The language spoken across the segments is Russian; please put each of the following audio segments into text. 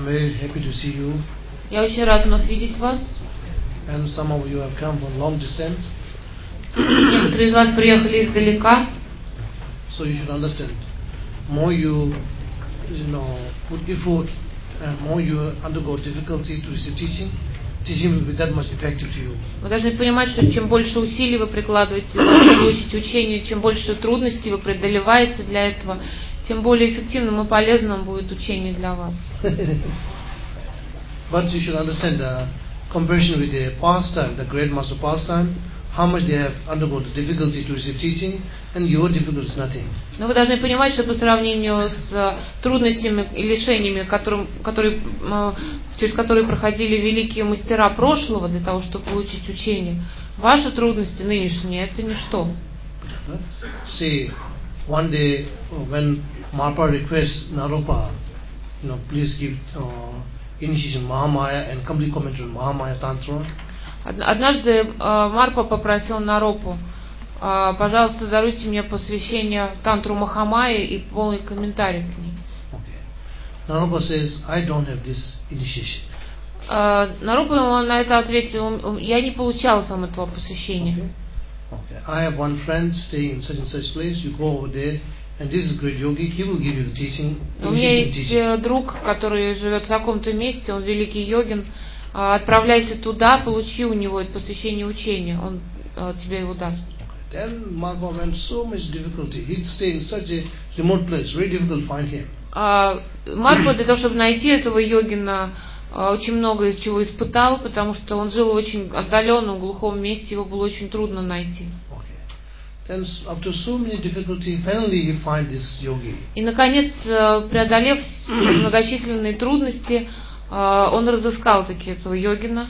I'm very happy to see you. Я очень рад вновь видеть вас. And some of you have come from long distance. Некоторые из вас приехали издалека. So you should understand. More you put effort and more you undergo difficulty to receive teaching, teaching will be that much effective to you. Вы должны понимать, что чем больше усилий вы прикладываете для того, чтобы получить учение, чем больше трудностей вы преодолеваете для этого, тем более эффективным и полезным будет учение для вас. But you should understand the comparison with the past time, the great master past time, how much they have undergone the difficulty to receive teaching, and your difficulty is nothing. Но вы должны понимать, что по сравнению с трудностями и лишениями, через которые проходили великие мастера прошлого для того, чтобы получить учение, ваши трудности нынешние — это ничто. See, one day when Marpa requests Naropa, please give initiation Mahamaya and complete commentary on Mahamaya Tantra. Однажды Марпа попросил Наропу: пожалуйста, даруйте мне посвящение Тантру Махамайи и полный комментарий к ней. Okay. Naropa says, I don't have this initiation. Наропа ему на это ответил: я не получал сам этого посвящения. Okay. I have one friend staying in such and such place. You go over there, and this is great yogi. He will give you the teaching. У меня есть друг, который живет в таком-то месте, он великий йогин. Отправляйся туда, получи у него это посвящение учения, он тебе его даст. Then Marpa went so much difficulty. He'd stay in such a remote place, very difficult to find him. Марпа для того, чтобы найти этого йогина, очень много из чего испытал, потому что он жил в очень отдаленном, глухом месте, его было очень трудно найти. Then after so many difficulty, finally he find this yogi. И наконец, преодолев многочисленные трудности, он разыскал таки этого йогина.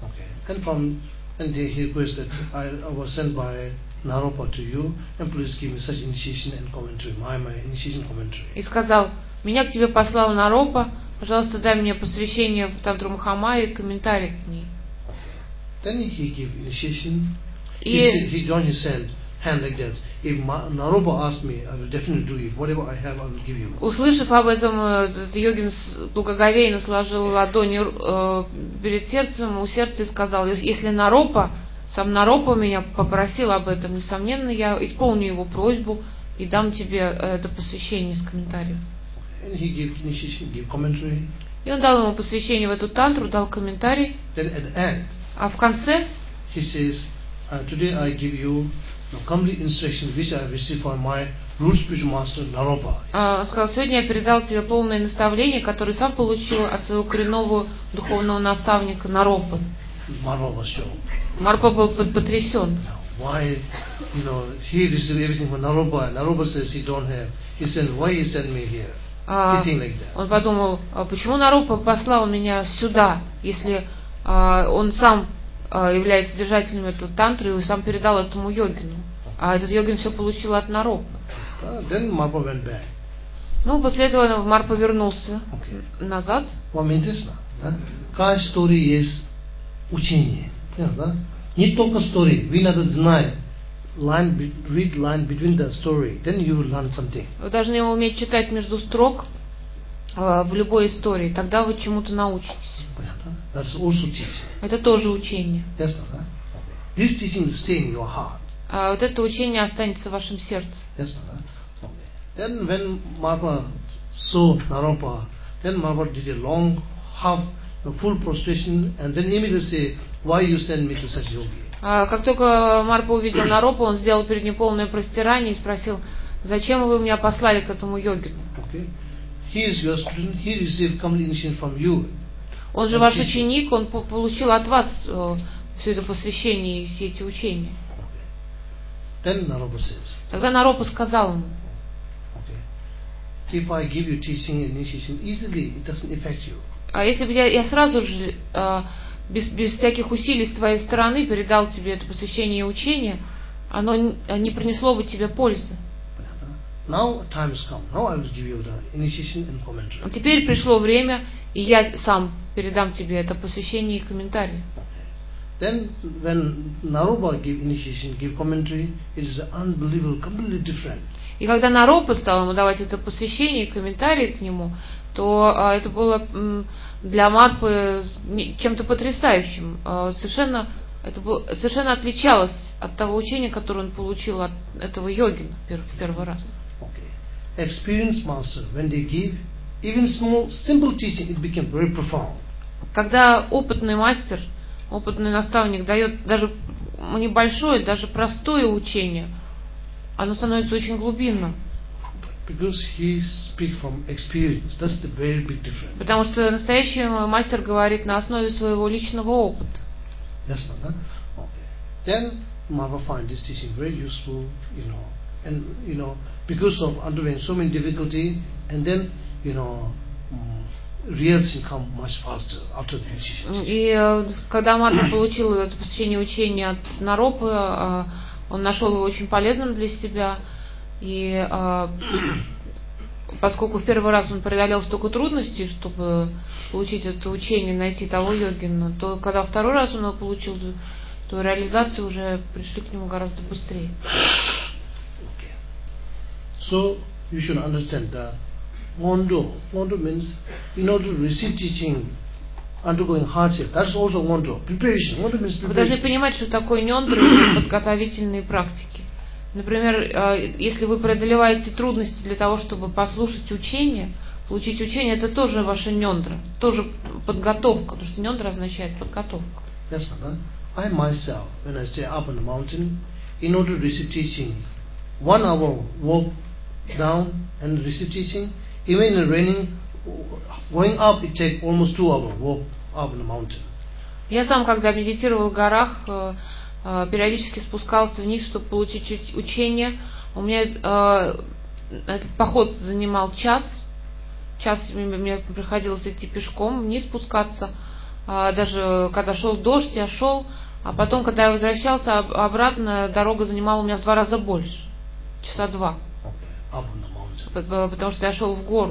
And he requested, I was sent by Naropa to you, and please give me such initiation and commentary, my initiation commentary. И сказал: меня к тебе послал Наропа, пожалуйста, дай мне посвящение в Тантру Махамайи и комментарий к ней. Then he gave initiation. He joined his hand like that. If Naropa asks me, I will definitely do it. Whatever I have, I will give you. Услышав об этом, этот йогин благоговейно сложил ладони перед сердцем, у сердца, и сказал: если сам Наропа меня попросил об этом, несомненно, я исполню его просьбу и дам тебе это посвящение с комментарием. And he gave initiation, gave commentary. И он дал ему посвящение в эту тантру, дал комментарий. Then at the end, а в конце he says, today I give you complete instruction which I have received from my root spiritual master Naropa. Он сказал: сегодня я передал тебе полное наставление, которое сам получил от своего коренного духовного наставника Наропы. Марпа был потрясен. Why, he received everything from Naropa. Naropa says he don't have. He said, why he sent me here? Like that. Он подумал: почему Наропа послал меня сюда, если он сам является держателем этого тантры и сам передал этому йогину, а этот йогин все получил от Наропы. Then Marpa went back. После этого Марпа вернулся назад. Каждая история есть учение. Не только story. We надо знать read line between the story. Then you will learn something. Вы должны уметь читать между строк в любой истории, тогда вы чему-то научитесь. That's also teaching. Это тоже учение. Yes, this teaching will stay in your heart. Вот это учение останется в вашем сердце. Yes, then when Marpa saw Naropa, then Marpa did a long, full prostration, and then immediately say, why you send me to such yogi? Как только Марпа увидел Наропу, он сделал перед ним полное простирание и спросил: зачем вы меня послали к этому йогину? He is your student, he received complete initiation from you. Он же ваш ученик, он получил от вас все это посвящение и все эти учения. Then Naropa says, тогда Наропа сказал ему: if I give you teaching and initiation easily, it doesn't affect you. А если бы я сразу же без всяких усилий с твоей стороны передал тебе это посвящение и учение, оно не принесло бы тебе пользы. Now time has come. Now I will give you the initiation and commentary. Теперь пришло время, и я сам передам тебе это посвящение и комментарий. Then when Naropa give initiation, give commentary, it is unbelievable, completely different. И когда Наропа стал ему давать это посвящение и комментарии к нему, то это было для Марпы чем-то потрясающим. Совершенно отличалось от того учения, которое он получил от этого йогина в первый раз. Okay. Experienced master, when they give even small, simple teaching, it became very profound. Когда опытный мастер, опытный наставник дает даже небольшое, даже простое учение, оно становится очень глубинным. Because he speaks from experience, that's the very big difference. Потому что настоящий мастер говорит на основе своего личного опыта. Yes, no? Okay. Then Marpa find this teaching very useful, and because of undergoing so many difficulty, and then realization come much faster after the initiation. И когда Марпа получил это посвящение учения от Наропы, он нашел его очень полезным для себя. И поскольку в первый раз он преодолел столько трудностей, чтобы получить это учение, найти того йогина, то когда второй раз он его получил, то реализации уже пришли к нему гораздо быстрее. Okay. So you should understand that Ngondo means in order to receive teaching, undergoing hardship. That's also Ngondo. Preparation. Ngondo means preparation. Вы должны понимать, что такое нёндра, подготовительные практики. Например, если вы преодолеваете трудности для того, чтобы послушать учение, получить учение, это тоже ваша нёндра, тоже подготовка, потому что нёндра означает подготовка. Yes, Nanda. I myself, when I stay up on the mountain, in order to receive teaching, 1 hour walk down and receive teaching. Even in raining, going up, it takes almost 2 hours walk up on the mountain. Я сам, когда медитировал в горах, периодически спускался вниз, чтобы получить учение. У меня этот поход занимал час. Час мне приходилось идти пешком, вниз спускаться. Даже когда шел дождь, я шел. А потом, когда я возвращался обратно, дорога занимала у меня в 2 раза больше. Часа 2. Потому что я шел в гору.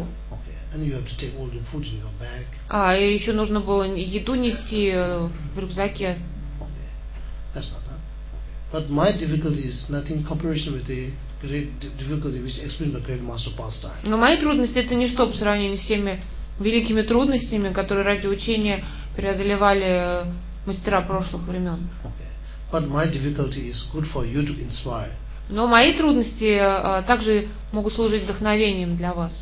И еще нужно было еду нести в рюкзаке. But my difficulty is nothing in comparison with the great difficulty which explained by great master pastime. Но мои трудности это ничто по сравнению с теми великими трудностями, которые ради учения преодолевали мастера прошлых времен. Okay. But my difficulty is good for you to inspire. Но мои трудности также могут служить вдохновением для вас.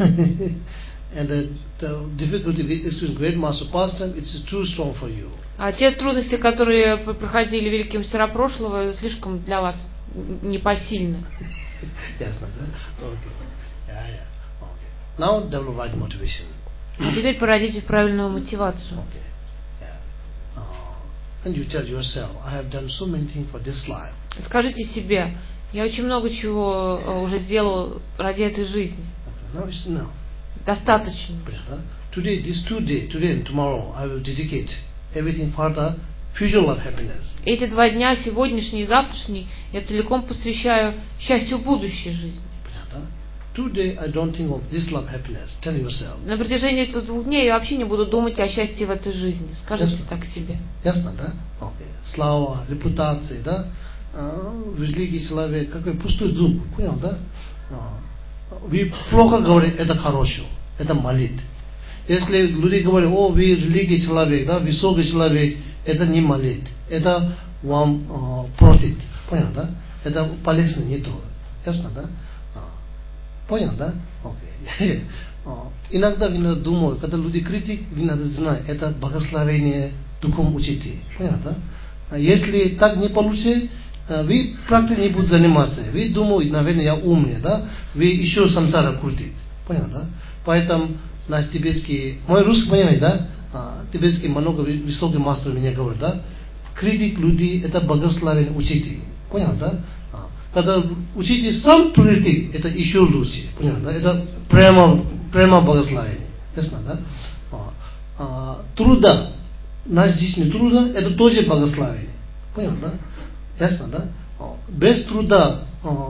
And the difficulty with experiencing great master pastime, it's too strong for you. А те трудности, которые проходили великие мастера прошлого, слишком для вас непосильны. Yes, okay. Yeah. Okay. Now develop right motivation. А теперь породите правильную мотивацию. Okay. Yeah. And you tell yourself, I have done so many things for this life. Скажите себе, я очень много чего уже сделал ради этой жизни. Okay. Now it's enough. Достаточно. Today and tomorrow, I will dedicate everything for the future of happiness. Эти 2 дня, сегодняшний и завтрашний, я целиком посвящаю счастью будущей жизни. Today I don't think of this love happiness. Tell yourself. На протяжении этих 2 дней я вообще не буду думать о счастье в этой жизни. Скажите так себе. Ясно, да? Okay. Слава, репутация, да? Великий человек, какой пустой зуб, понял, да? Вы плохо говорите, это хорошо, это молит. Если люди говорят, вы великий человек, да, высокий человек, это не молит, это вам против, понял, да? Это полезно не то, ясно, да? Понял, да? Окей. Иногда вы надо думать, когда люди критик, вы надо знать, это благословение духом учителя, понял, да? Если так не получится, вы практически не будете заниматься. Вы думаете, наверное, я умный, да? Вы еще самсара крутите. Понял, да? Поэтому наш тибетский, мой русский, понимаете, да? Тибетский много высокий мастер меня говорит, да? Критик людей, это благословение учителя. Понял, да? Когда учитель сам критик, это еще лучше. Понял, да? Это прямо благословение. Ясно, да? Труда, наш жизнь труда, это тоже благословение. Понял, да? Ясно, да? Без труда,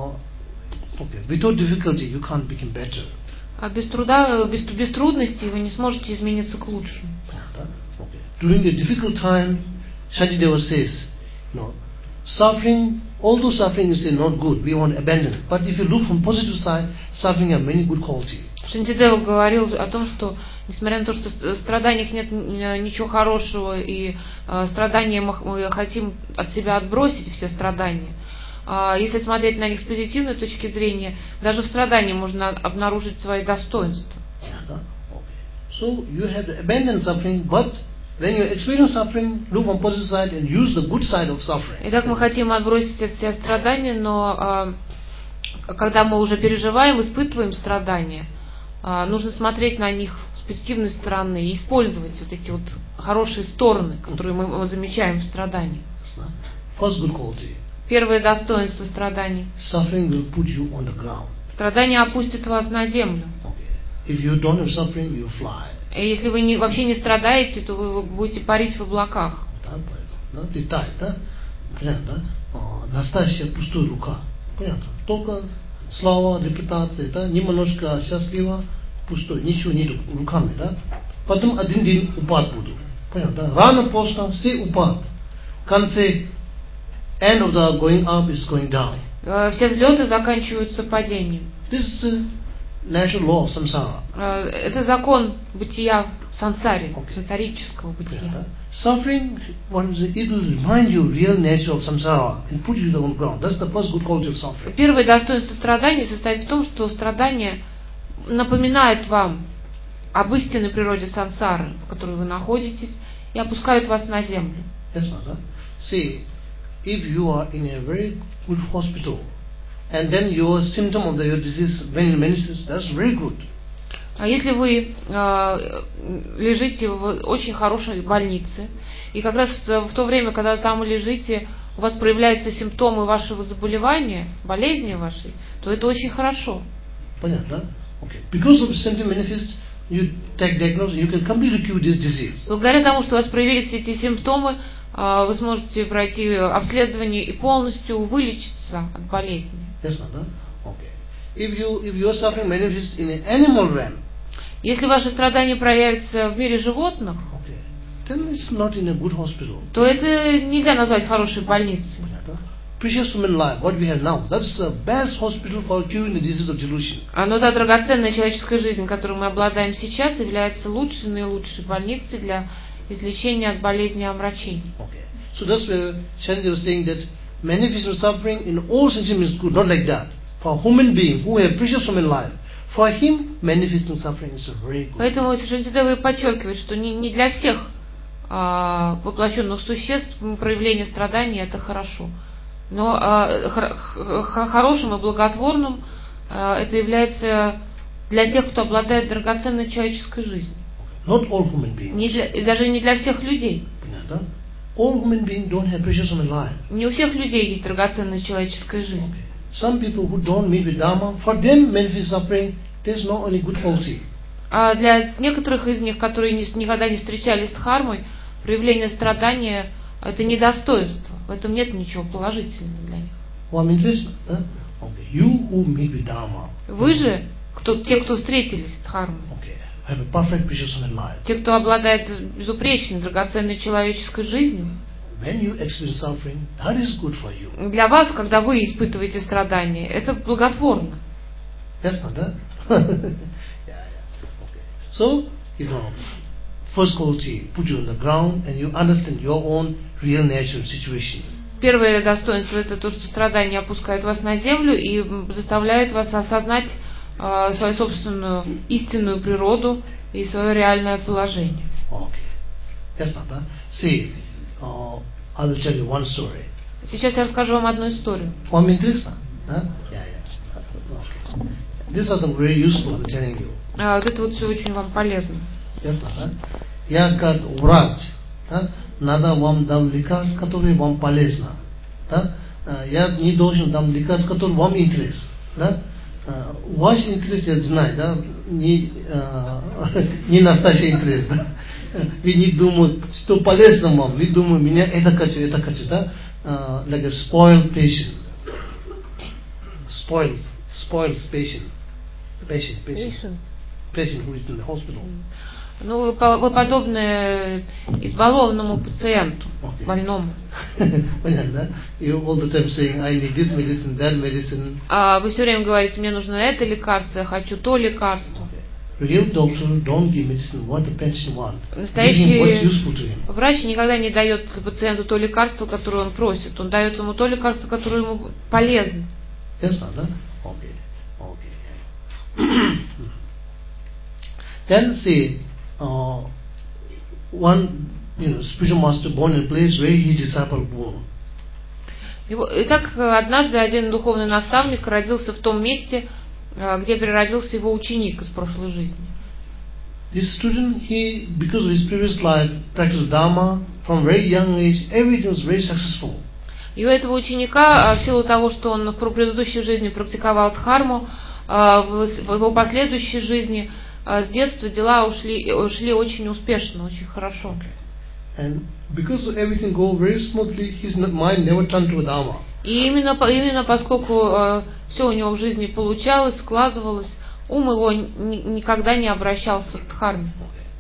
without difficulty, you can't become better. А без труда, без трудностей вы не сможете измениться к лучшему. During the difficult time, Shantideva says, suffering, although suffering is not good, we want to abandon it. But if you look from positive side, suffering have many good qualities. Шантидева говорил о том, что несмотря на то, что в страданиях нет ничего хорошего, и страдания мы хотим от себя отбросить, все страдания, если смотреть на них с позитивной точки зрения, даже в страдании можно обнаружить свои достоинства. So you have to abandon suffering, but when you experience suffering, look on positive side and use the good side of suffering. Итак, мы хотим отбросить от себя страдания, но когда мы уже переживаем, испытываем страдания, нужно смотреть на них с позитивной стороны и использовать вот эти вот хорошие стороны, которые мы замечаем в страдании. First good quality. Первое достоинство страданий. Suffering will put you on the ground. Страдания опустят вас на землю. If you don't have suffering, you fly. И если вы вообще не страдаете, то вы будете парить в облаках. Летать, да? Понятно, да? Настоящая пустая рука. Понятно. Только слава, репутация, да? Немножко счастливо, пустой, ничего нет руками, да? Потом один день упад буду. Понятно, да? Рано-поздно все упад. В конце, end of the going up is going down. Все взлеты заканчиваются падением. This is natural law of samsara. Это закон бытия в сансаре, сансарического бытия. Suffering, it will remind you real nature of samsara and put you on the ground. That's the first good quality of suffering. Первое достоинство страдания состоит в том, что страдания напоминают вам об истинной природе сансары, в которой вы находитесь, и опускают вас на землю. Yes, mother. See, if you are in a very good hospital, and then your symptom of your disease when it manifests, that's very good. А если вы лежите в очень хорошей больнице, и как раз в то время, когда там лежите, у вас проявляются симптомы вашего заболевания, болезни вашей, то это очень хорошо. Понятно? Okay. Because of symptom manifest, you take diagnosis, you can completely cure this disease. Благодаря тому, что у вас проявились эти симптомы, вы сможете пройти обследование и полностью вылечиться от болезни. Yes, mother. Okay. If your suffering manifests in an animal realm, если ваши страдания проявятся в мире животных, then it's not in a good hospital. То это нельзя назвать хорошей больницей. Precious human life, what we have now, that's the best hospital for curing the disease of delusion. Но та драгоценная человеческая жизнь, которой мы обладаем сейчас, является лучшей, наилучшей больницей для излечения от болезни омрачений. Okay. So that's where Shanti was saying that manifestation of suffering in all sentiments is good, not like that. For a human being who have precious human life, for him manifesting suffering is very good. Поэтому Шантидева и подчеркивает, что не для всех воплощенных существ проявление страданий это хорошо. Но хорошим и благотворным это является для тех, кто обладает драгоценной человеческой жизнью. Not all human beings. Даже не для всех людей. All human beings don't have precious human life. Не у всех людей есть драгоценная человеческая жизнь. Some people who don't meet with Dharma, for them manifest suffering, there's no any good quality. А для некоторых из них, которые никогда не встречались с дхармой, проявление страдания это недостоинство. В этом нет ничего положительного для них. You who meet with Dharma. Вы же, те, кто встретились с дхармой. Have a perfect precious human life. Те, кто обладает безупречной, драгоценной человеческой жизнью. When you experience suffering, that is good for you. Для вас, когда вы испытываете страдания, это благотворно. Yes, mother. Yeah. Okay. So, first quality, put you on the ground and you understand your own real nature situation. Первое достоинство это то, что страдания опускают вас на землю и заставляют вас осознать свою собственную истинную природу и свое реальное положение. Okay. Yes, mother. See, I will tell you one story. Сейчас я расскажу вам одну историю. Вам интересно? Yeah. Okay. These are the very useful, I'm telling you. Вот это вот все очень вам полезно. Ясно, да? Я как врач, да, надо вам дам лекарств, которые вам полезно. Да? Я не должен дам лекарств, которые вам интересны. Да? Ваш интерес, я знаю, да, не настоящий интерес. Да? Вы не думаете, что полезно вам, вы думаете, меня это хочу, да? Like a spoiled patient. Spoiled patient. Patient who is in the hospital. Ну, вы подобны избалованному пациенту, больному. You all the time saying, I need this medicine, that medicine. Вы все время говорите, мне нужно это лекарство, я хочу то лекарство. Real doctor don't give medicine what the patient want. Настоящий врач никогда не дает пациенту то лекарство, которое он просит. Он дает ему то лекарство, которое ему полезно. Yes, Father? Okay. Then say, one spiritual master born in a place where his disciple born. Итак, однажды один духовный наставник родился в том месте, где переродился его ученик из прошлой жизни. This student, because of his previous life, practiced Dharma from very young age. Everything was very successful. И у этого ученика, в силу того, что он в предыдущей жизни практиковал дхарму, в его последующей жизни с детства дела шли очень успешно, очень хорошо. And because everything go very smoothly, his mind never turned to Dharma. И именно поскольку все у него в жизни получалось, складывалось, ум его никогда не обращался к дхарме.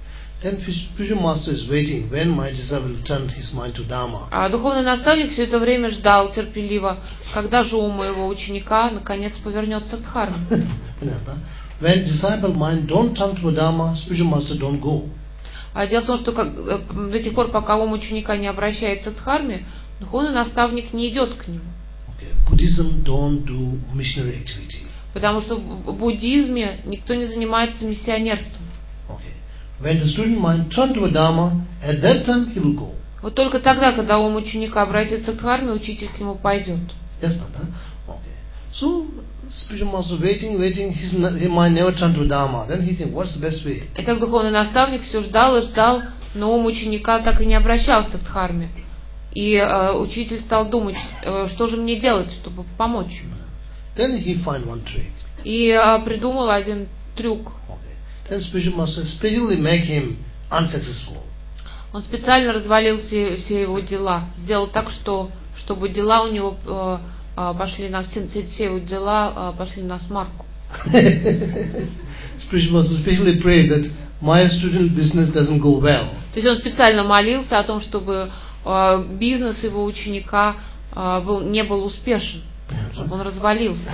А духовный наставник все это время ждал терпеливо, когда же ум моего ученика наконец повернется к дхарме. When disciple mind don't turn to Dharma, spiritual master don't go. А дело в том, что до тех пор, пока ум ученика не обращается к дхарме, духовный наставник не идет к нему. Buddhism don't do missionary activity. Потому что в буддизме никто не занимается миссионерством. When the student mind turn to Dharma, at that time he will go. Вот только тогда, когда ум ученика обратится к дхарме, учитель к нему пойдет. Yes, okay. So spiritual master waiting, his mind never turned to Dharma. Then he think, what's the best way? Итак, духовный наставник все ждал и ждал, но ум ученика так и не обращался к дхарме. И учитель стал думать, что же мне делать, чтобы помочь. Then he find one trick. И придумал один трюк. Then spiritual master specially make him unsuccessful. Он специально развалил все его дела, сделал так, чтобы дела у него пошли на все его дела пошли на смарку. Spiritual master specially pray that my student business doesn't go well. То есть он специально молился о том, чтобы бизнес его ученика не был успешен, чтобы он развалился.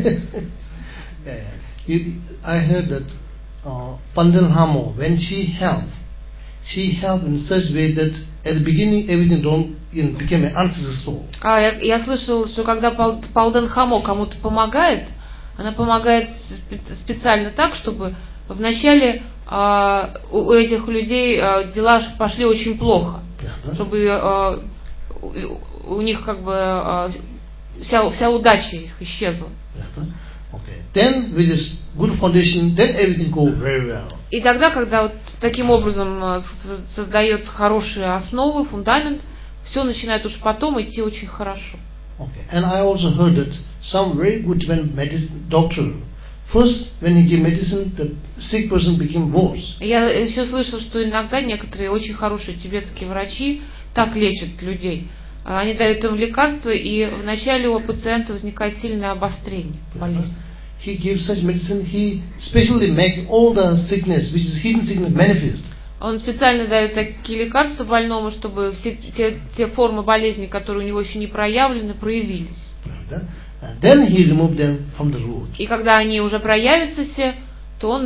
I heard that Pandal Hamo, when she helped in such way that at the beginning everything became unsuccessful. Я слышал, что когда Палдан Хамо кому-то помогает, она помогает специально так, чтобы вначале у этих людей дела пошли очень плохо, чтобы у них как бы вся удача их исчезла. Then with this good foundation, then everything go very well. И тогда, когда вот таким образом создается хорошая основа, фундамент, все начинает уж потом идти очень хорошо. And I also heard that some very good medicine doctor, first when he gave medicine, the sick person became worse. Я еще слышал, что иногда некоторые очень хорошие тибетские врачи так лечат людей. Они дают им лекарства, и вначале у пациента возникает сильное обострение болезни. He gives such medicine, he specially make all the sickness, which is hidden sickness, manifest. Он специально дает такие лекарства больному, чтобы все те формы болезни, которые у него еще не проявлены, проявились. Then he removed them from the root. И когда они уже проявятся все, то он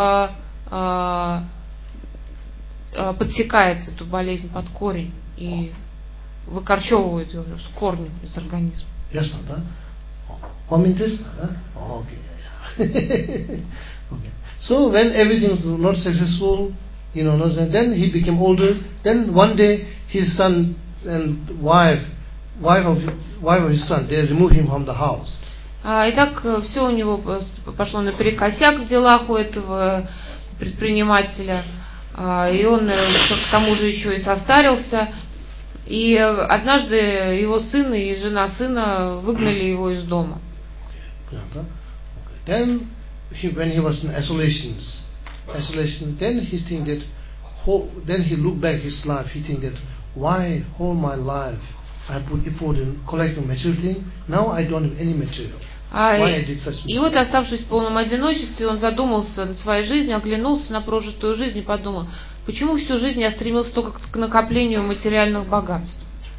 подсекает эту болезнь под корень и выкорчевывает ее с корнем из организма. Ясно, да? Okay. So when everything is not successful, then he became older. Then one day his son and wife of his son, they removed him from the house. Итак, все у него пошло наперекосяк в делах у этого предпринимателя, и он к тому же еще и состарился. И однажды его сын и жена сына выгнали его из дома. Then when he was in isolation, then he think that then he look back his life. He think that why all my life I put effort in collecting material thing. Now I don't have any material. Why I did such И вот, mistake? оставшись в полном одиночестве, он задумался над своей жизнью, оглянулся на прожитую жизнь и подумал, почему всю жизнь я стремился только к накоплению материальных богатств.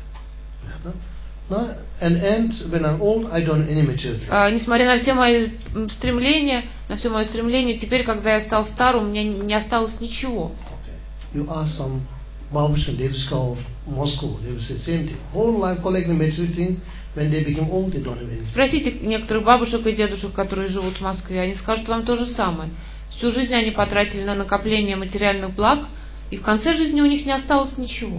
No, and when I'm old, I don't have any material things. Несмотря на все мои стремления, теперь, когда я стал стар, у меня не осталось ничего. Okay. You ask some Babushka and Dedushka of Moscow, they will say same thing. Whole life collecting material things. When they become old, they don't have anything. Спросите некоторых бабушек и дедушек, которые живут в Москве, они скажут вам то же самое. Всю жизнь они потратили на накопление материальных благ, и в конце жизни у них не осталось ничего.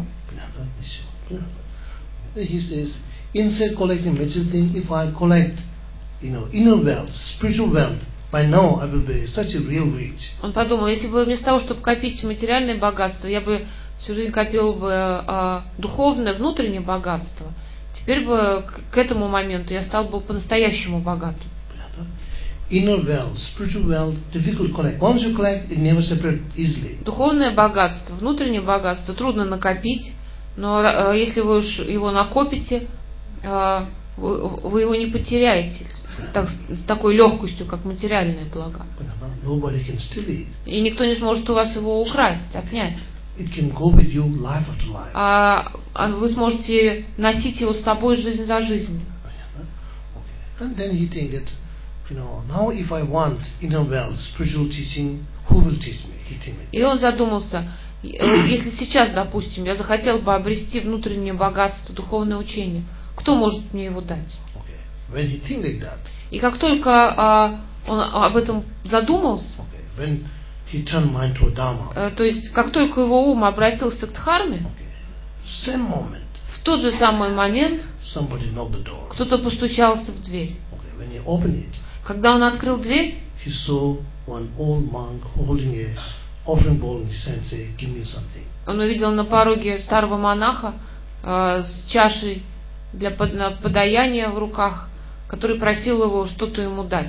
He says, instead of collecting material things, if I collect, inner wealth, spiritual wealth, by now I will be such a real rich. Он подумал, если бы вместо того, чтобы копить материальное богатство, я бы всю жизнь копил бы духовное, внутреннее богатство, теперь бы к этому моменту я стал бы по-настоящему богатым. Inner wealth, spiritual wealth, difficult to collect. Once you collect, it never separate easily. Духовное богатство, внутреннее богатство трудно накопить, но если вы уж его накопите, вы его не потеряете с такой легкостью, как материальные блага. Nobody can steal it. И никто не сможет у вас его украсть, отнять. It can go with you life after life. Вы сможете носить его с собой жизнь за жизнью. And then he think that, now if I want inner wealth, spiritual teaching, who will teach me? He think that. И он задумался, если сейчас, допустим, я захотел бы обрести внутреннее богатство, духовное учение, кто может мне его дать? When he think like that, и как только он об этом задумался, when he turned mind to Dharma, то есть как только его ум обратился к Дхарме, same moment, в тот же самый момент somebody knocked the door. кто-то постучался в дверь. When he opened it, когда он открыл дверь, he saw one old monk holding a offering bowl in his hand, say, "Give me something." Он увидел на пороге старого монаха с чашей для подаяния в руках, который просил его что-то ему дать.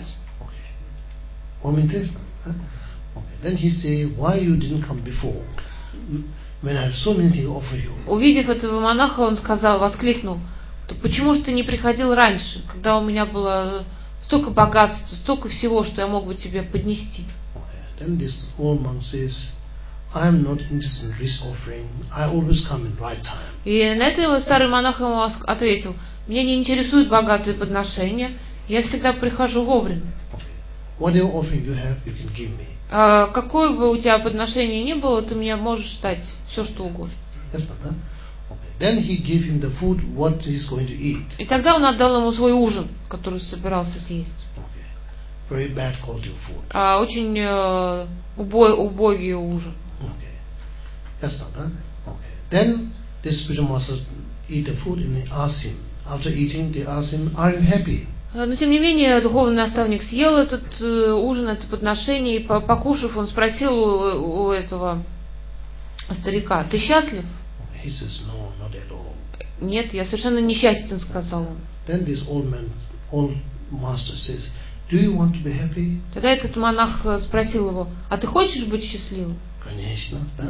Then he say, "Why you didn't come before? When I have so many things to offer you." Увидев этого монаха, он воскликнул: "Почему же ты не приходил раньше, когда у меня было столько богатства, столько всего, что я мог бы тебе поднести?" Then this old monk says, "I am not interested in rich offering. I always come in right time." И на это старый монах ему ответил: "Меня не интересуют богатые подношения, я всегда прихожу вовремя. Whatever offering you have, you can give me." Какое бы у тебя подношение ни было, ты мне можешь дать все, что угодно. Then he gave him the food what he's going to eat. И тогда он отдал ему свой ужин, который собирался съесть. Very bad quality of food. Очень убогий ужин. Then this spiritual master eat the food and they asked him. After eating, they asked him, "Are you happy?" Но тем не менее духовный наставник съел этот ужин, это подношение, и покушав, он спросил у этого старика: "Ты счастлив?" He says, "No, not at all." "Нет, я совершенно несчастен", сказал он. Then this old master says, "Do you want to be happy?" Тогда этот монах спросил его: "А ты хочешь быть счастливым?" Конечно, да?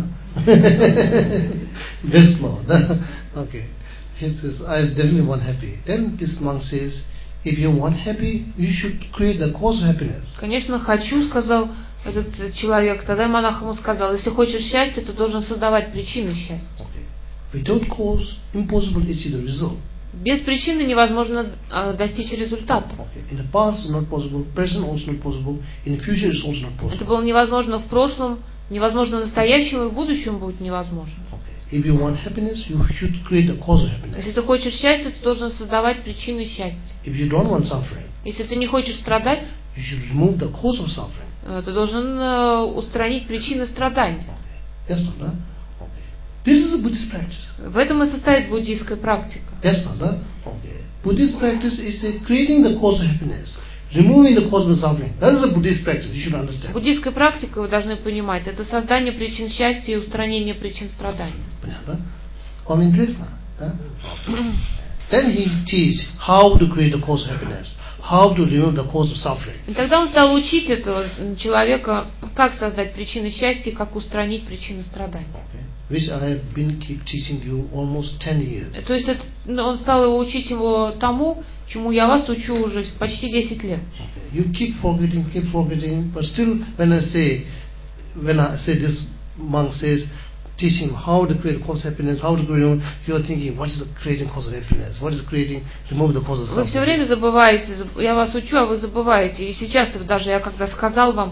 Best law, да? Okay. He says, "I definitely want happy." Then this monk says, "If you want happy, you should create the cause of happiness." "Конечно, хочу", сказал этот человек. Тогда монах ему сказал: "Если хочешь счастья, ты должен создавать причины счастья." Without cause, impossible to achieve the result. Без причины невозможно достичь результата. In the past, not possible. Present also not possible. In the future, it's also not possible. Это было невозможно в прошлом, невозможно в настоящем, и в будущем будет невозможно. If you want happiness, you should create the cause of happiness. Если ты хочешь счастья, ты должен создавать причины счастья. If you don't want suffering, если ты не хочешь страдать, you should remove the cause of suffering. Ты должен устранить причины страдания. Yes, да? This is a Buddhist practice. В этом и состоит буддийская практика. Yes, да? Buddhist practice is creating the cause of happiness, removing the cause of suffering. That is a Buddhist practice. You should understand. Буддийская практика, вы должны понимать, это создание причин счастья и устранение причин страдания. Понятно? Вам интересно? Да? Then he teach how to create the cause of happiness, how to remove the cause of suffering. И тогда он стал учить этого человека, как создать причины счастья и как устранить причины страдания. Which I have been keep teaching you almost 10 years. То есть он стал его учить тому чему я вас учу уже почти 10 лет. You keep forgetting, but still when I say this monk says, teach him how to create cause of happiness, how to create, you are thinking, what is the creating cause of happiness? What is creating, remove the cause of suffering? Вы все время забываете, я вас учу, а вы забываете. И сейчас даже я когда сказал вам,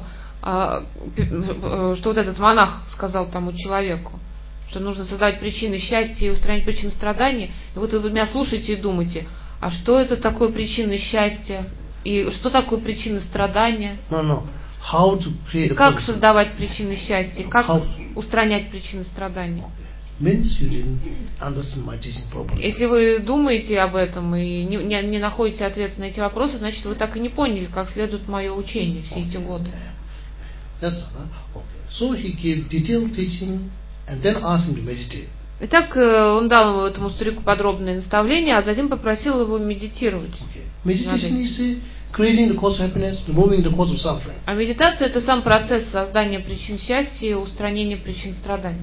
что вот этот монах сказал тому человеку, что нужно создать причины счастья и устранить причины страдания, и вот вы меня слушаете и думаете, а что это такое причины счастья? И что такое причины страдания? No. How to create как создавать причины счастья? Как устранять причины страдания? Means you didn't understand my teaching properly. Если вы думаете об этом и не находите ответа на эти вопросы, значит, вы так и не поняли, как следует мое учение все эти годы. Okay. So he gave detailed teaching and then asked him to meditate. Итак, он дал этому старику подробные наставления, а затем попросил его медитировать. Meditation is creating the cause of happiness, removing the cause of suffering. А медитация — это сам процесс создания причин счастья и устранения причин страданий.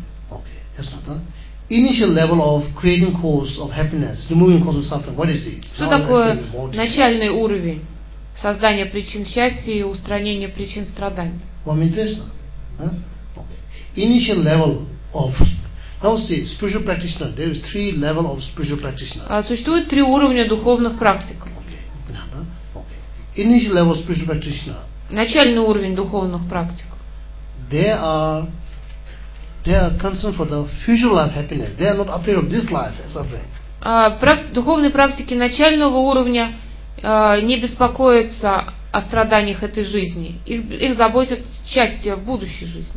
Initial level of creating cause of happiness, removing cause of suffering. What is it? Что такое начальный уровень создания причин счастья и устранения причин страданий? Вам интересно? Initial level of now see spiritual practitioner. There is 3 level of spiritual practitioner. Существует 3 уровня духовных практиков. Initial level of spiritual practitioner. Начальный уровень духовных практик. They are concerned for the future life happiness. They are not afraid of this life suffering. Духовные практики начального уровня не беспокоятся о страданиях этой жизни. Их заботит счастье в будущей жизни.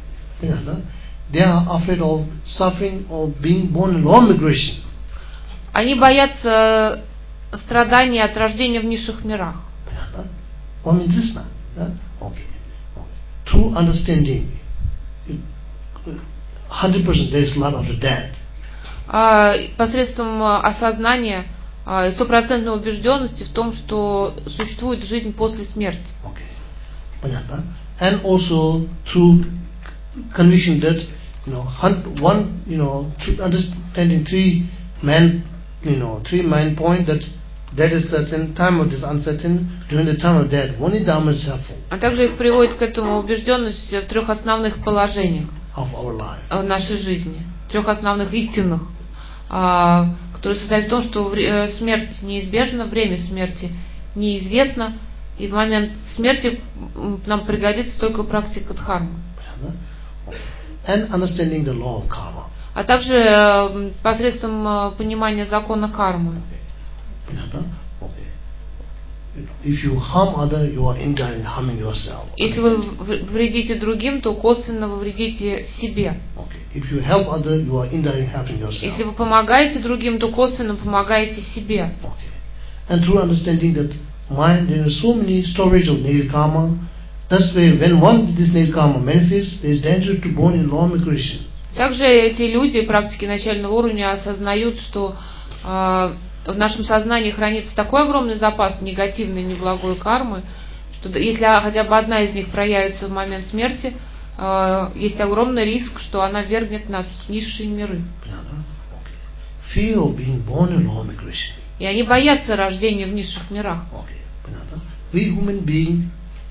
They are afraid of suffering or being born in low migration. Они боятся страданий от рождения в низших мирах. Вам интересно? Through understanding, 100% there is life after death. Посредством осознания и стопроцентной убежденности в том, что существует жизнь после смерти. And also through conviction that understanding 3 main point that is certain, time of this uncertain, during the time of death. Only Dharma is helpful. А также их приводит к этому убежденность в 3 основных положениях of our life. В нашей жизни, 3 основных истинных, которые состоят в том, что смерть неизбежна, время смерти неизвестно, и в момент смерти нам пригодится только практика дхармы. And understanding the law of karma. А также посредством понимания закона кармы. If you harm other, you are indirectly harming yourself. Если вы вредите другим, то косвенно вы вредите себе. If you help other, you are indirectly helping yourself. Если вы помогаете другим, то косвенно помогаете себе. And through understanding that mind, there are so many storage of negative karma. That's why when this negative karma manifests, there is danger to born in low migration. Также эти люди, практики начального уровня, осознают, что в нашем сознании хранится такой огромный запас негативной, неблагой кармы, что если хотя бы одна из них проявится в момент смерти, есть огромный риск, что она ввергнет нас в низшие миры. Fear of being born in low migration. И они боятся рождения в низших мирах. We human beings,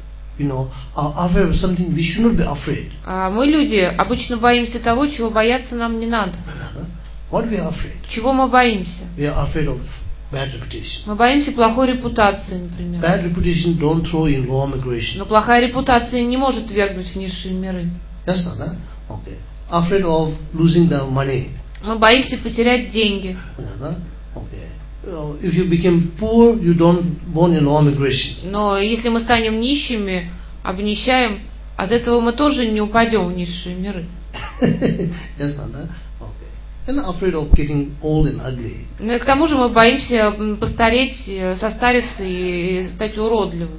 are afraid of something we should not be afraid. Мы, люди, обычно боимся того, чего бояться нам не надо. What we are afraid? Чего мы боимся? We are afraid of bad reputation. Мы боимся плохой репутации, например. Bad reputation don't throw in low migration. Но плохая репутация не может ввергнуть в низшие миры. Yes, no? Okay. Afraid of losing the money. Мы боимся потерять деньги. Okay. If you become poor, you don't born in low migration. Но если мы станем нищими, обнищаем, от этого мы тоже не упадем в низшие миры. Yes, no? And afraid of getting old and ugly. Ну и к тому же мы боимся постареть, состариться и стать уродливым.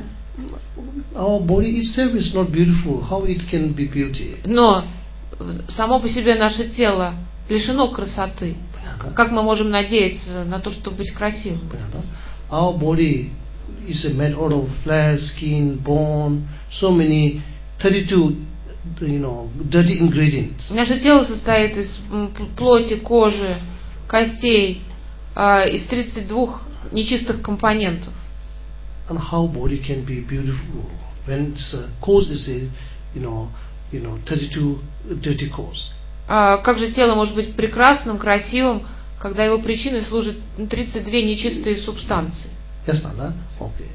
Our body itself is not beautiful. How it can be beauty? Но само по себе наше тело лишено красоты. Как мы можем надеяться на то, чтобы быть красивым? Our body is made out of flesh, skin, bone, so many 32 dirty ingredients. Наше тело состоит из плоти, кожи, костей, из 32 нечистых компонентов. And how body can be beautiful when its cause is a 32 dirty cause. А как же тело может быть прекрасным, красивым, когда его причиной служат 32 нечистые субстанции? Yes, Nanda? Okay.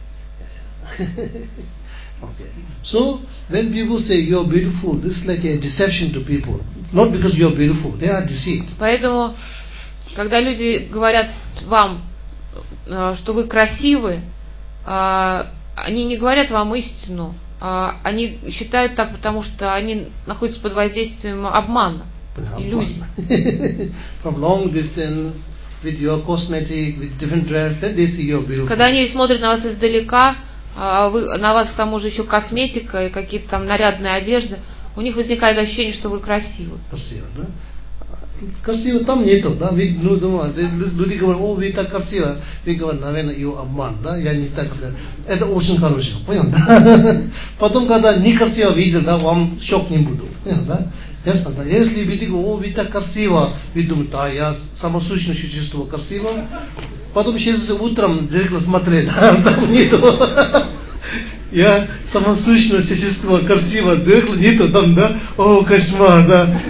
Okay. So, when people say you're beautiful, this is like a deception to people. Not because you're beautiful, they are deceived. Поэтому, когда люди говорят вам, что вы красивы, они не говорят вам истину, они считают так, потому что они находятся под воздействием обмана, иллюзий. From long distance, with your cosmetic, with different dress, then they see you're beautiful. Когда они смотрят на вас издалека, на вас к тому же еще косметика и какие-то там нарядные одежды, у них возникает ощущение, что вы красивы. Красиво, да? Красиво там нету, да? Люди говорят, о, вы так красиво. Вы говорите, наверное, ее обман, да? Я не так красиво. Это очень хорошо, понял, да? Потом, когда некрасиво видел, да, вам шок не буду, понял, да? Ясно, да? Если вы думаете, о, вы так красиво, вы думаете, да, я самосущность чувствую красиво. Потом сейчас утром в зеркало смотреть, да, там нету. Я самосущность чувствую красиво, зеркало нету там, да? О, кошмар, да?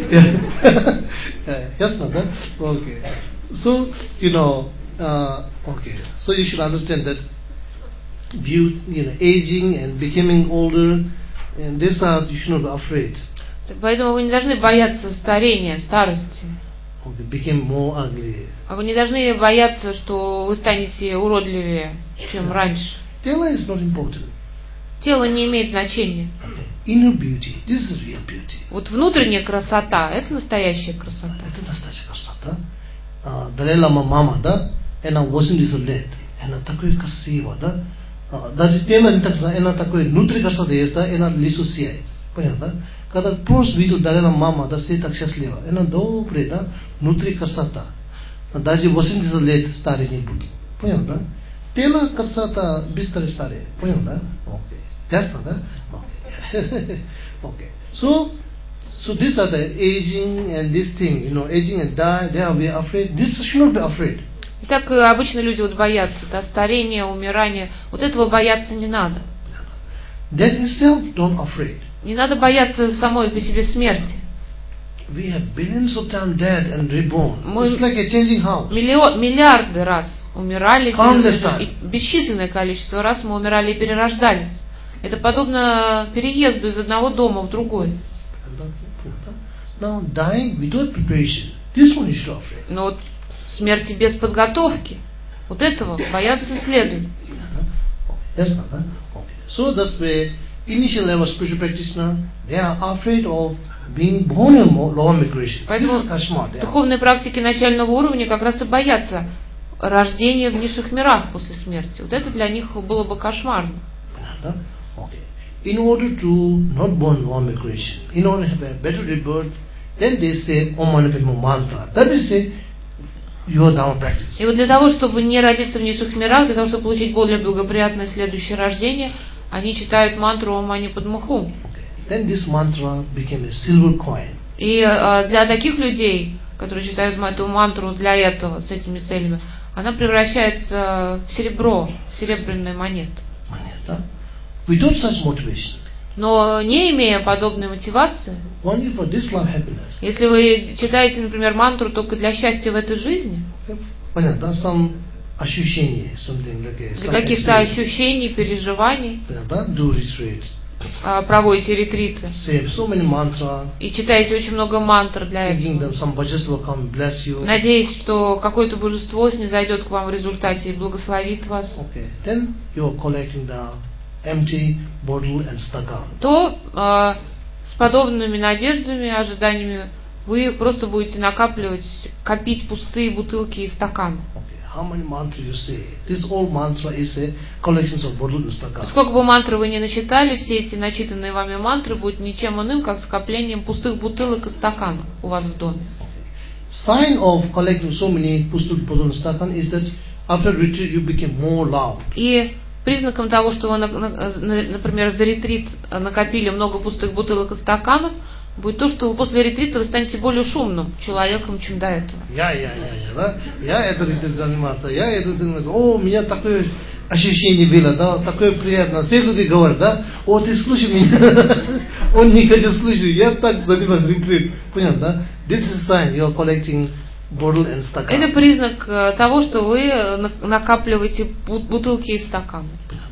Ясно, да? Okay. So, okay. So you should understand that aging and becoming older, and this you should not be afraid. Поэтому вы не должны бояться старения, старости. Okay, became more ugly. А вы не должны бояться, что вы станете уродливее, чем раньше. Тело is not important. Тело не имеет значения. Inner beauty, this is real beauty. Вот внутренняя красота, это настоящая красота. Это настоящая красота. Далай-лама мама, да? Она 80 лет. Она такой красиво, да? Даже тело не так, она такой внутри красота есть, да? Она лицо сияет. Понятно, да? Когда просто видел Далай-лама мама, да, все так счастливо. Она добрая, да? Внутри красота. Даже 80 лет старый не буду. Понял, да? Тело красота быстро старее. Понял, да? Окей. Ясно, да? Okay. Okay. So these are the aging and this thing, aging and die, they are very afraid. This should not be afraid. Итак, обычно люди вот боятся, да, старения, умирания. Вот этого бояться не надо. Death itself don't afraid. Не надо бояться самой по себе смерти. We have billions of times dead and reborn. It's like a changing house. Миллиарды раз умирали, и бесчисленное количество раз мы умирали и перерождались. Это подобно переезду из одного дома в другой. Now, dying without preparation, this one is so afraid. Но вот смерти без подготовки, вот этого бояться следует. Ясно, да? So that's why initial level spiritual practitioner, they are afraid of being born in law migration. Поэтому духовные практики начального уровня как раз и боятся рождения в низших мирах после смерти. Вот это для них было бы кошмарно. Okay. In order to not born law migration, in order to have a better rebirth, then they say Om Mani Padme mantra. That is your Dharma practice. И вот для того, чтобы не родиться в низших мирах, для того, чтобы получить более благоприятное следующее рождение, они читают мантру Om Mani Padme Hum. Then this mantra became a silver coin. И для таких людей, которые читают эту мантру для этого, с этими целями, она превращается в серебро, в серебряную монету. Монета. Without such motivation. Но не имея подобной мотивации, only for this life happiness. Если вы читаете, например, мантру только для счастья в этой жизни, понятно, some ощущения, something like для каких-то ощущений, переживаний, понятно, do retreat. Проводите ретриты so many mantra, и читаете очень много мантр для этого, надеясь, что какое-то божество снизойдет к вам в результате и благословит вас, then you are collecting the empty bottle and stakan. То с подобными надеждами, ожиданиями вы просто будете копить пустые бутылки и стаканы. How many mantra you say? This all mantra is a collection of bottles and stakan. Сколько бы мантр вы ни начитали, все эти начитанные вами мантры будут ничем иным, как скоплением пустых бутылок и стаканов у вас в доме. Sign of collecting so many pustut bottles and stakan is that after retreat you become more loud. И признаком того, что вы, например, за ретрит накопили много пустых бутылок и стаканов, будет то, что после ретрита вы станете более шумным человеком, чем до этого. Да? Я это ретрит занимался, о, у меня такое ощущение было, да, такое приятное. Все люди говорят, да, о, ты слушай меня, он не хочет слушать, я так занимаюсь ретрит, понял, да? This is sign you are collecting bottle and стакан. Это признак того, что вы накапливаете бутылки и стаканы.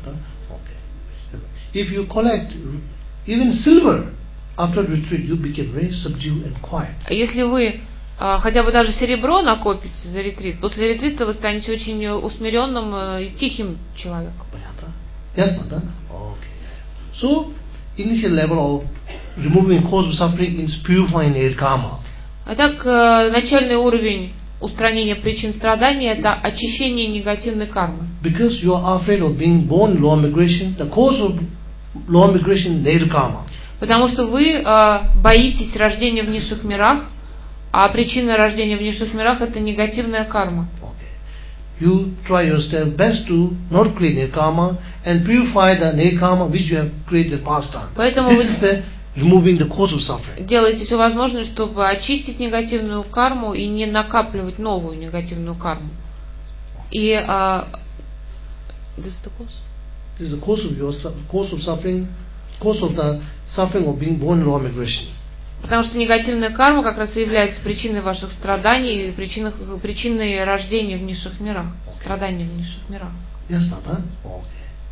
If you collect even silver after retreat, you become very subdued and quiet. Если вы хотя бы даже серебро накопите за ретрит, после ретрита вы станете очень усмиренным и тихим человеком. Понятно? Ясно, да? Okay. So, initial level of removing cause of suffering is purifying air karma. Итак, начальный уровень устранения причин страдания – это очищение негативной кармы. Because you are afraid of being born in lower migration, the cause of lower migration is karma. Потому что вы боитесь рождения в низших мирах, а причина рождения в низших мирах – это негативная карма. Okay. You try yourself best to not create negative karma and purify the negative karma which you have created past time. Поэтому This is the removing the cause of suffering. Делайте все возможное, чтобы очистить негативную карму и не накапливать новую негативную карму. И this is the cause? This is the cause of your cause of suffering, cause of the suffering of being born in lower migration. Потому что негативная карма как раз и является причиной ваших страданий, причиной рождения в низших мирах, страданий в низших мирах. Yes, да? Okay.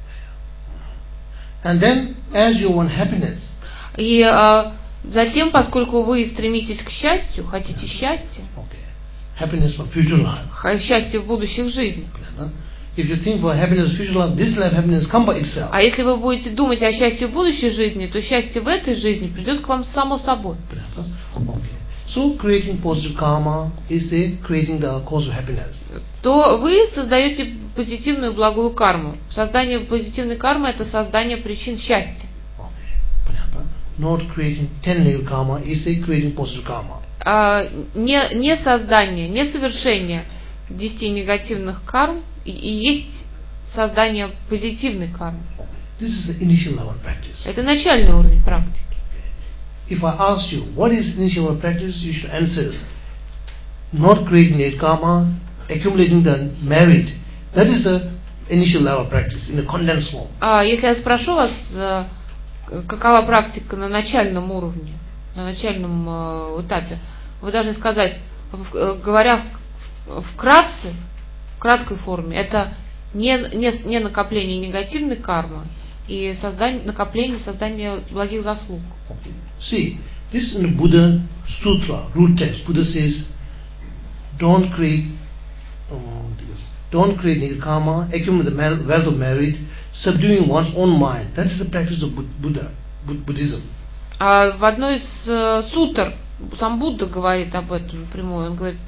And then, as you want happiness. И затем, поскольку вы стремитесь к счастью, хотите счастья, happiness for future life. Счастье в будущих жизнях. If you think for happiness future life, this life happiness come by itself. А если вы будете думать о счастье в будущей жизни, то счастье в этой жизни придет к вам само собой. So creating positive karma is creating the cause of happiness. То вы создаете позитивную благую карму. Создание позитивной кармы – это создание причин счастья. Not creating 10 negative karma is creating positive karma. Не создание, не совершение 10 негативных карм и есть создание позитивной кармы. This is the initial level practice. Это начальный уровень практики. If I ask you what is initial level practice, you should answer not creating negative karma, accumulating the merit. That is the initial level practice in a condensed form. Если я спрошу вас, какова практика на начальном уровне, на начальном этапе, вы должны сказать, говоря вкратце, в краткой форме, это не накопление негативной кармы и накопление, создание благих заслуг. See, this in the Buddha Sutra, root text, Buddha says, don't create negative karma, accumulate the wealth of merit, subduing one's own mind. That is the practice of Buddhism. В одной из сутр сам Будда говорит об этом напрямую. Он говорит,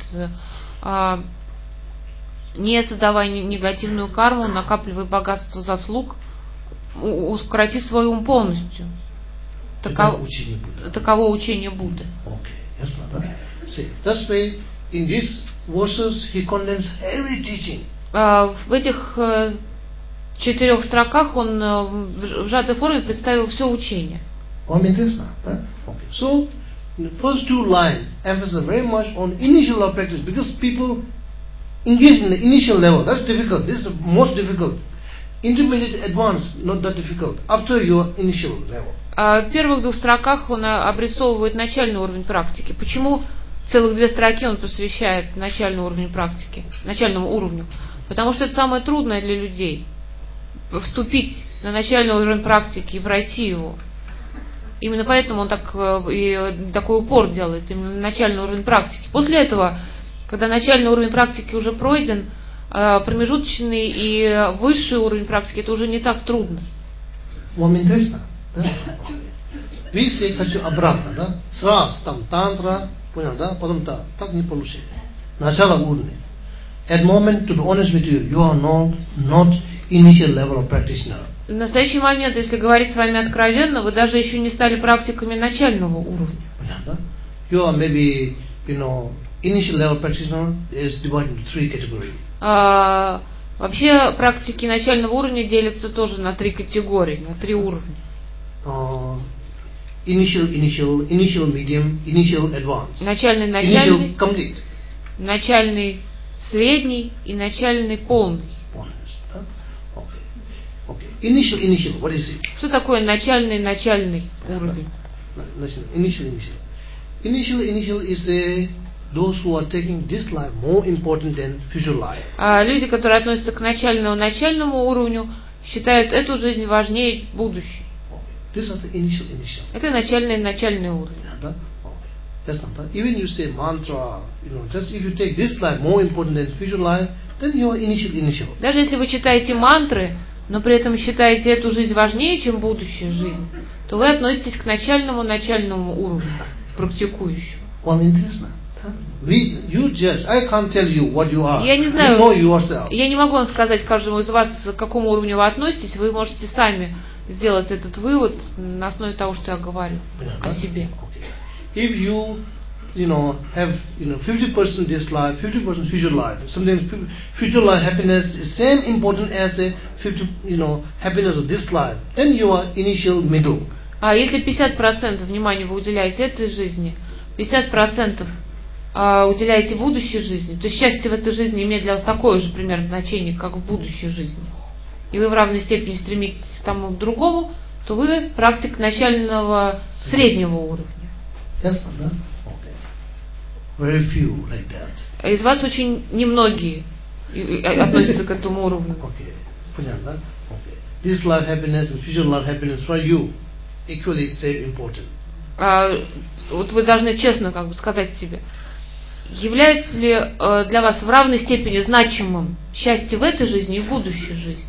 не создавай негативную карму, накапливай богатство заслуг, укроти свой ум полностью. Таково учение Будды. Okay, ясно, да? See, that's why in these verses he condensed every teaching. В этих 4 строках он в сжатой форме представил все учение. Вам интересно, да? Okay. So, the first 2 lines emphasize very much on initial level practice because people engage in the initial level. That's difficult. This is the most difficult. Intermediate, advanced, not that difficult. After your initial level. В первых 2 строках он обрисовывает начальный уровень практики. Почему целых 2 строки он посвящает начальному уровню практики, начальному уровню? Потому что это самое трудное для людей. Вступить на начальный уровень практики и пройти его. Именно поэтому он такой упор делает именно на начальный уровень практики. После этого, когда начальный уровень практики уже пройден, промежуточный и высший уровень практики, это уже не так трудно. Вам интересно? Да? Вы все хочу обратно, да? Сразу там тантра, понял, да? Потом так не получится. Начало уровня. At moment, to be honest with you, you are not initial level of practitioner. В настоящий момент, если говорить с вами откровенно, вы даже еще не стали практиками начального уровня. Понятно? You are maybe, initial level practitioner is divided into 3 categories. Вообще практики начального уровня делятся тоже на 3 категории, на 3 уровня. initial, medium, initial, advanced. Начальный, Initial, complete. начальный, средний и начальный полный. Okay. Initial, what is it? Что такое начальный уровень? Listen, initial is those who are taking this life more important than future life. Люди, которые относятся к начальному уровню, считают эту жизнь важнее будущей. This is the initial. Это начальный уровень. That's not that. Even you say mantra, just if you take this life more important than future life, then you are initial. Даже если вы читаете мантры, но при этом считаете эту жизнь важнее, чем будущая жизнь, то вы относитесь к начальному уровню, практикующему. Вам интересно? You judge. I can't tell you what you are. Я не знаю, you know yourself. Я не могу вам сказать каждому из вас, к какому уровню вы относитесь. Вы можете сами сделать этот вывод на основе того, что я говорю о себе. If you have 50% this life, 50% future life, something future life happiness is same important as a 50 happiness of this life, then you are initial middle. А если 50% внимания вы уделяете этой жизни, 50% уделяете будущей жизни, то счастье в этой жизни имеет для вас такое же примерно значение, как в будущей жизни, и вы в равной степени стремитесь к тому к другому, то вы практик начального среднего уровня. Yes, okay. Very few like that. Из вас очень немногие относятся к этому уровню. Okay. Okay. This life happiness and future life happiness for you equally same important. Вот вы должны честно сказать себе, является ли для вас в равной степени значимым счастье в этой жизни и в будущей жизни?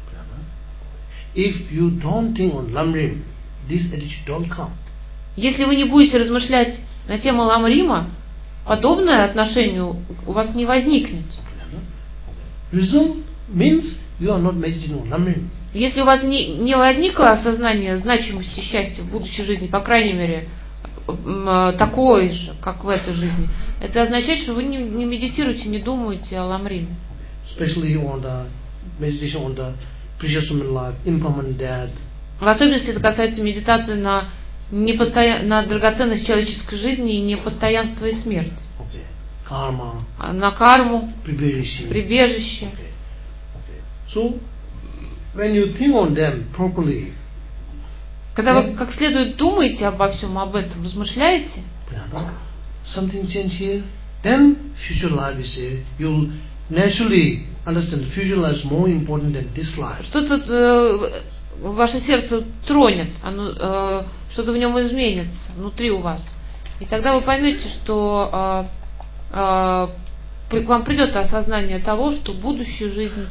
If you don't think on Lamrim, this attitude don't come. Если вы не будете размышлять на тему Ламрима, подобное отношение у вас не возникнет. Result means you are not meditating on Lamrim. Если у вас не возникло осознание значимости счастья в будущей жизни, по крайней мере, такое же, как в этой жизни, это означает, что вы не медитируете, не думаете о Ламриме. Especially on the meditation on the precious human life, impermanent death. В особенности это касается медитации на драгоценность человеческой жизни и непостоянство и смерть. Karma, на карму, прибежище. So, when you think on them properly, когда вы как следует думаете обо всем об этом, размышляете, something change here, then future life is here. You'll naturally understand future life is more important than this life. Что-то ваше сердце тронет, что-то в нем изменится внутри у вас. И тогда вы поймете, что к вам придет осознание того, что будущая жизнь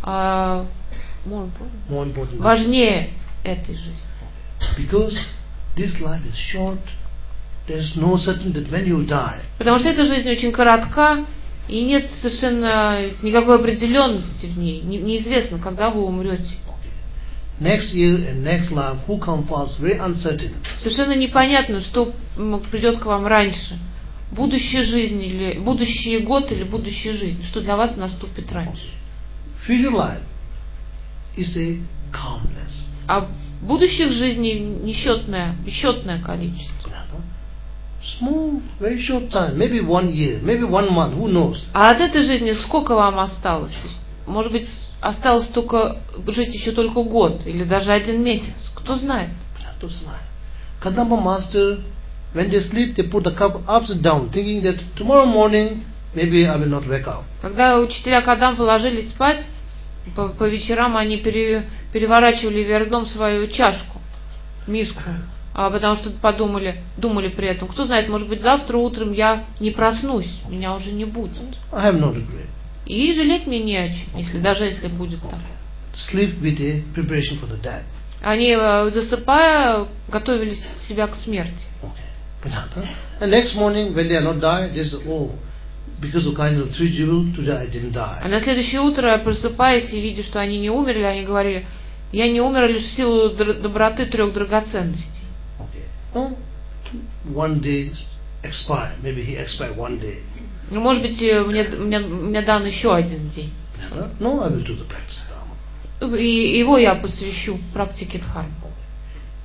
важнее этой жизни. Because this life is short, there's no certainty that when you die. Потому что эта жизнь очень коротка, и нет совершенно никакой определенности в ней. Неизвестно, когда вы умрете. Next year and next life, who come first, very uncertain. Совершенно непонятно, что придет к вам раньше. Будущая жизнь или будущий год или будущая жизнь, что для вас наступит раньше. Future life is a countless. А будущих жизней бесчетное количество. Small, very short time, maybe 1 year, maybe 1 month, who knows? А от этой жизни сколько вам осталось? Может быть, осталось жить еще только год или даже 1 месяц. Кто знает? Kadamba master, when they sleep, they put the cup upside down, thinking that tomorrow morning maybe I will not wake up. Когда учителя Кадамбы ложились спать, по вечерам они переворачивали вверх дном свою чашку, миску, потому что думали при этом, кто знает, может быть, завтра утром я не проснусь, меня уже не будет. I have no regret. И жалеть мне не о чем, даже если будет так. Sleep with a preparation for the death. Они, засыпая, готовили себя к смерти. And next morning, when they are not die, they say, oh, because of kind of 3 jewels, today I didn't die. А на следующее утро, просыпаясь и видя, что они не умерли, они говорили, я не умер лишь в силу доброты 3 драгоценностей. No, 1 day expire. Maybe he expired 1 day. Ну, может быть, мне дан еще 1 день. No, I will do the practice. И его я посвящу практике Дхармы.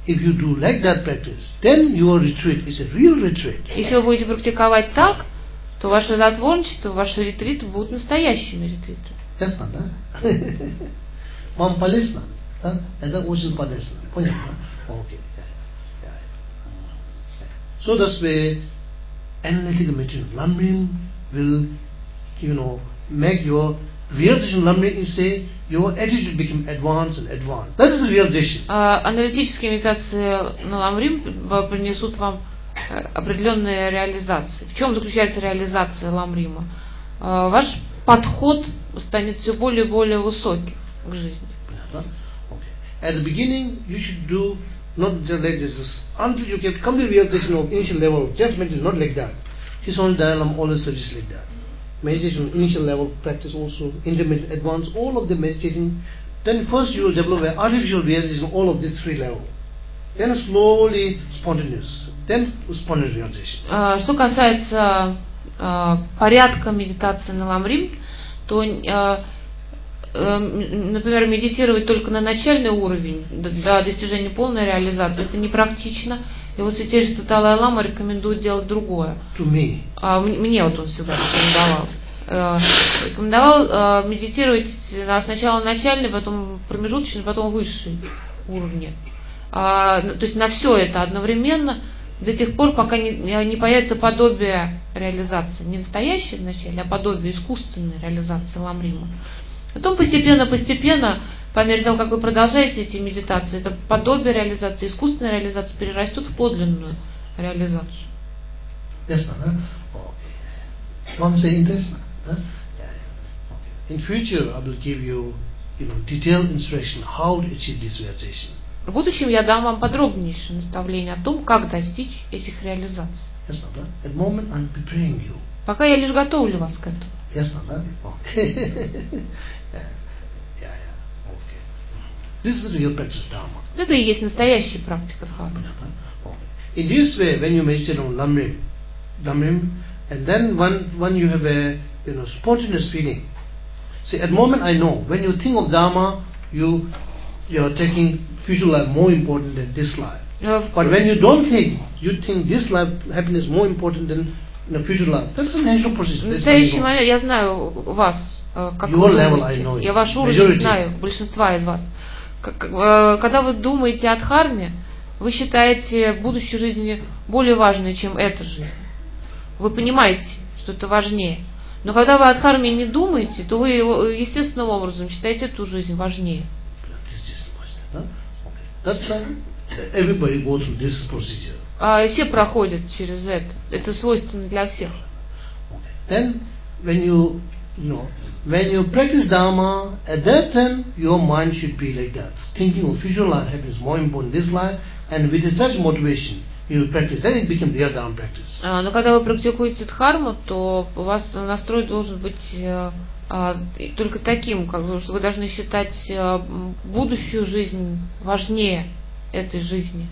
if you do like that practice, then your retreat is a real retreat. Если вы будете практиковать так, то ваше затворничество, ваши ретриты будут настоящими ретритами. Ясно, да? Вам полезно? Да? Это очень полезно. Понял, да? Окей. So this way, analytical material, Lamrim will, make your realization. Lamrim is say your attitude become advanced and advanced. That is the realization. Аналитические медитации на Ламрим принесут вам определенные реализации. В чем заключается реализация Ламрима? Ваш подход станет все более и более высоким к жизни. Okay. At the beginning, you should do not just like this. Until you get complete realization of initial level, just meditation, not like that. His own dialogue always suggests like that. Meditation, initial level practice also, intermediate, advanced, all of the meditating. Then first you will develop an artificial realization, all of these three levels. Then slowly spontaneous. Then spontaneous realization. Что касается порядка медитации на Ламрим, то, например, медитировать только на начальный уровень до достижения полной реализации, это непрактично. Его святейшество Далай-лама рекомендует делать другое. Мне вот он всегда рекомендовал медитировать сначала начальный, потом промежуточный, потом высший уровни. То есть на все это одновременно до тех пор, пока не появится подобие реализации. Не настоящее вначале, а подобие искусственной реализации Ламрима. Потом постепенно, по мере того, как вы продолжаете эти медитации, это подобие реализации, искусственная реализация перерастет в подлинную реализацию. Ясно, да? Вам все интересно, да? In future, I will give you, detailed instruction how to achieve this realization. В будущем я дам вам подробнейшее наставление о том, как достичь этих реализаций. Ясно, да? At the moment, I'm preparing you. Пока я лишь готовлю вас к этому. Ясно, да? This is the real practice of Dharma. Это и есть настоящая практика Дхармы. In this way, when you meditate on Lamrim, and then when you have a spontaneous feeling. See, at the moment I know, when you think of Dharma, you are taking future life more important than this life. But when you don't think, you think this life happiness more important than future life. That's a natural process. В настоящий момент я знаю вас, как вы думаете. Я ваш уровень знаю, большинства из вас. Когда вы думаете о Дхарме, вы считаете будущую жизнь более важной, чем эта жизнь. Вы понимаете, что это важнее. Но когда вы о Дхарме не думаете, то вы естественным образом считаете эту жизнь важнее. Everybody go through this procedure. Все проходят через это. Это свойственно для всех. Then, when you practice Dharma, at that time your mind should be like that, thinking of future life happiness more important than this life, and with such motivation you practice. Then it becomes real Dharma practice. Но когда вы практикуете Дхарму, то у вас настрой должен быть только таким, что вы должны считать будущую жизнь важнее этой жизни.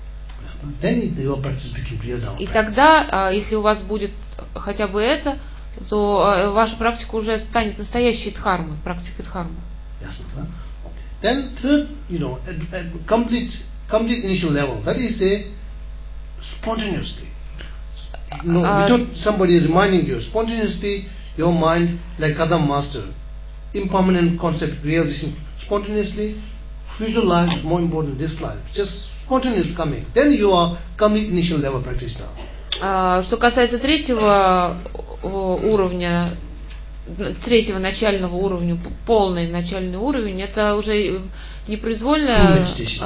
И тогда, если у вас будет хотя бы это, то ваша практика уже станет настоящей дхармой, практикой дхармы. Ясно, да? Then third, complete initial level. That is spontaneously. Without somebody reminding you, spontaneously, your mind, like Kadam Master, impermanent concept realization, spontaneously, future life is more important than this life. Just spontaneous coming. Then you are complete initial level practitioner. Что касается третьего уровня, третьего начального уровня, полный начальный уровень, это уже непроизвольное.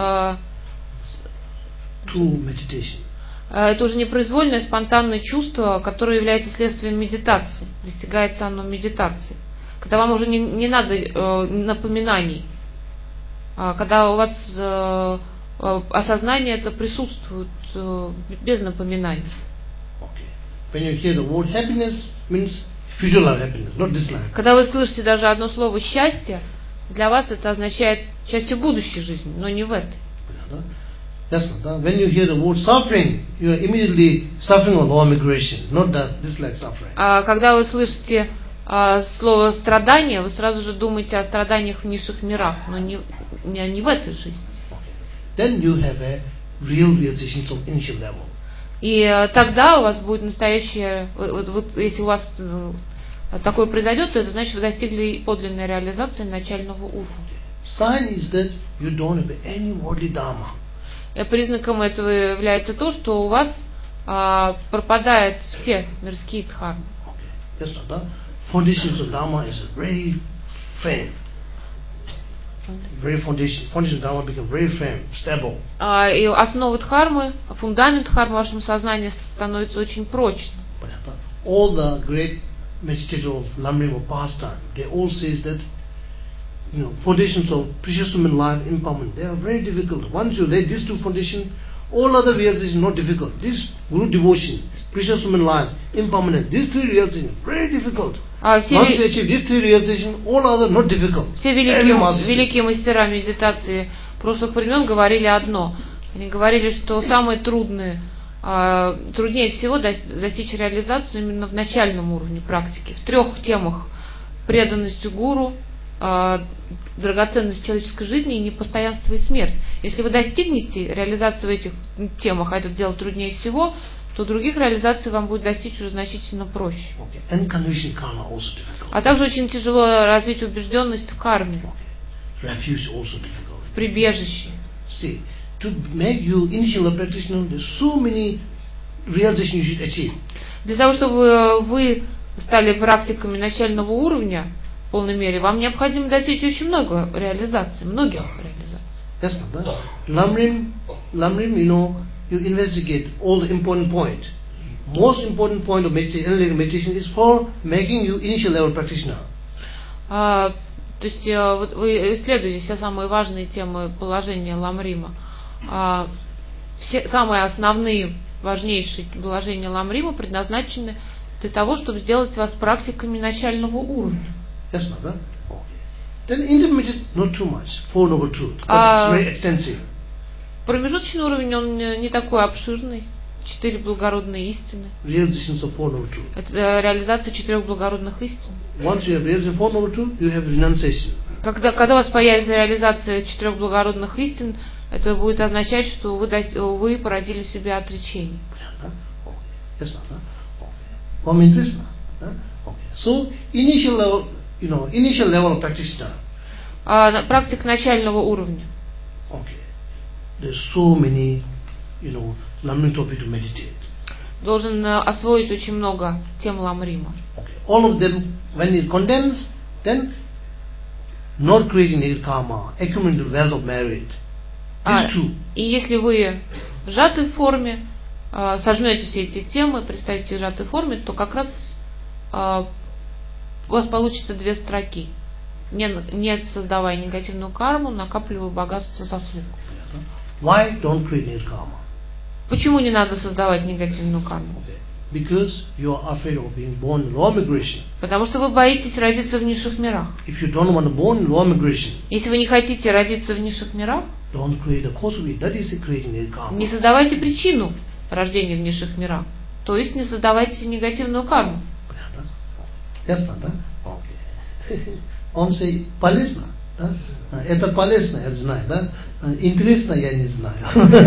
True meditation. Это уже непроизвольное спонтанное чувство, которое является следствием медитации. Достигается оно медитацией. Когда вам уже не надо напоминаний. Когда у вас осознание это присутствует без напоминаний. When you hear the word happiness, means future life happiness, not this life. Когда вы слышите даже одно слово счастье, для вас это означает счастье будущей жизни, но не в этой. Ясно, да? When you hear the word suffering, you are immediately suffering of lower migration, not that this life suffering. Когда вы слышите слово страдание, вы сразу же думаете о страданиях в низших мирах, но не в этой жизни. Then you have a real realizations of initial level. И тогда у вас будет настоящее, если у вас такое произойдет, то это значит, вы достигли подлинной реализации начального уровня. Sign is that you don't have any worldly dharma. Признаком этого является то, что у вас пропадают все мирские дхармы. Yes, the foundations of dharma is very firm. Very foundation of dharma become very firm, stable. И основа дхармы, фундамент дхармы в вашем сознании становится очень прочным. All the great meditators of Lamrim of past time, they all say that foundations of precious human life, impermanent, they are very difficult. Once you lay these two foundations, all other realizations not difficult. This Guru devotion, precious human life, impermanent, these three realizations very difficult. Once you achieve these three realizations, all other not difficult. Все великие мастера медитации прошлых времен говорили одно. Они говорили, что самое трудное, труднее всего достичь реализации именно в начальном уровне практики, в трех темах: преданностью гуру, драгоценность человеческой жизни и непостоянство и смерть. Если вы достигнете реализации в этих темах, а это делать труднее всего, то других реализаций вам будет достичь уже значительно проще. А также очень тяжело развить убежденность в карме, в прибежище. Для того, чтобы вы стали практиками начального уровня в полной мере, вам необходимо достичь очень много реализаций, многих реализаций. Yes, no? Lamrim, you investigate all the important point. Most important point of meditation is for making you initial level practitioner. То есть вы исследуете все самые важные темы положения Ламрима. Все самые основные, важнейшие положения Ламрима предназначены для того, чтобы сделать вас практиками начального уровня. Yes, no? Then intermediate, not too much. Four Noble Truths, but it's very extensive. Промежуточный уровень, он не такой обширный. 4 благородные истины. Realizations of Four Noble Truths. Это реализация 4 благородных истин. Once you have realized Four Noble Truths, you have renunciation. Когда у вас появится реализация 4 благородных истин, это будет означать, что вы породили в себе отречение. Yes, no? From interest, So initial level. Initial level of practitioner. Практик начального уровня. Okay. There's so many, Lamrim topic to meditate. Должен освоить очень много тем Ламрима. Okay. All of them, when you condense, then not creating negative karma, accumulating wealth of merit. These two. И если вы в сжатой форме сожмете все эти темы, представите в сжатой форме, то как раз у вас получится 2 строки. Не создавая негативную карму, накапливая богатство заслуг. Why don't create negative karma? Почему не надо создавать негативную карму? Because you are afraid of being born in low migration. Потому что вы боитесь родиться в низших мирах. If you don't want to born in low migration, если вы не хотите родиться в низших мирах, don't create a cause of it. That is creating negative karma. Не создавайте причину рождения в низших мирах. То есть не создавайте негативную карму. Ясно, да? Окей. Он say, полезно, да? Это полезно, я знаю, да? Интересно, я не знаю.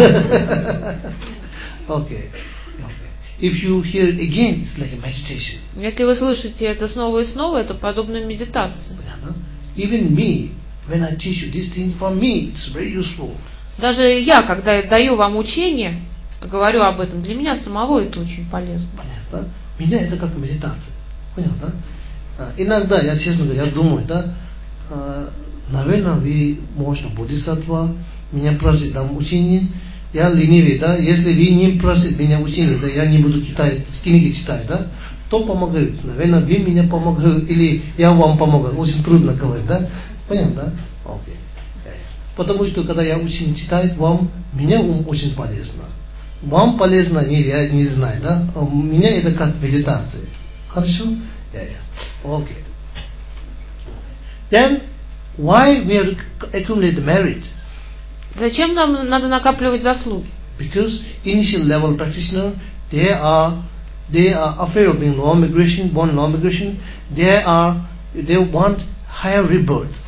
Окей. If you hear it again, it's like a meditation. Если вы слышите это снова и снова, это подобно медитации. Even me, when I teach you this thing, for me, it's very useful. Даже я, когда даю вам учение, говорю об этом, для меня самого это очень полезно. Понятно? Меня это как медитация. Понял, да? Иногда, я честно говоря, я думаю, да, наверное, вы, можно, бодхисаттва, меня просит там учение, я ленивый, да, если вы не просите меня учение, да, я не буду книги читать, да, то помогают. Наверное, вы меня помогаете, или я вам помогаю, очень трудно говорить, да? Понятно, да? Окей. Потому что, когда я учение читаю, меня очень полезно. Вам полезно, я не знаю, да? У меня это как медитация. Хорошо? Okay. Then, why we have to accumulate the merit? Зачем нам надо накапливать заслуги? Because initial level practitioner, they are afraid of being low migration, born low migration. They want higher rebirth.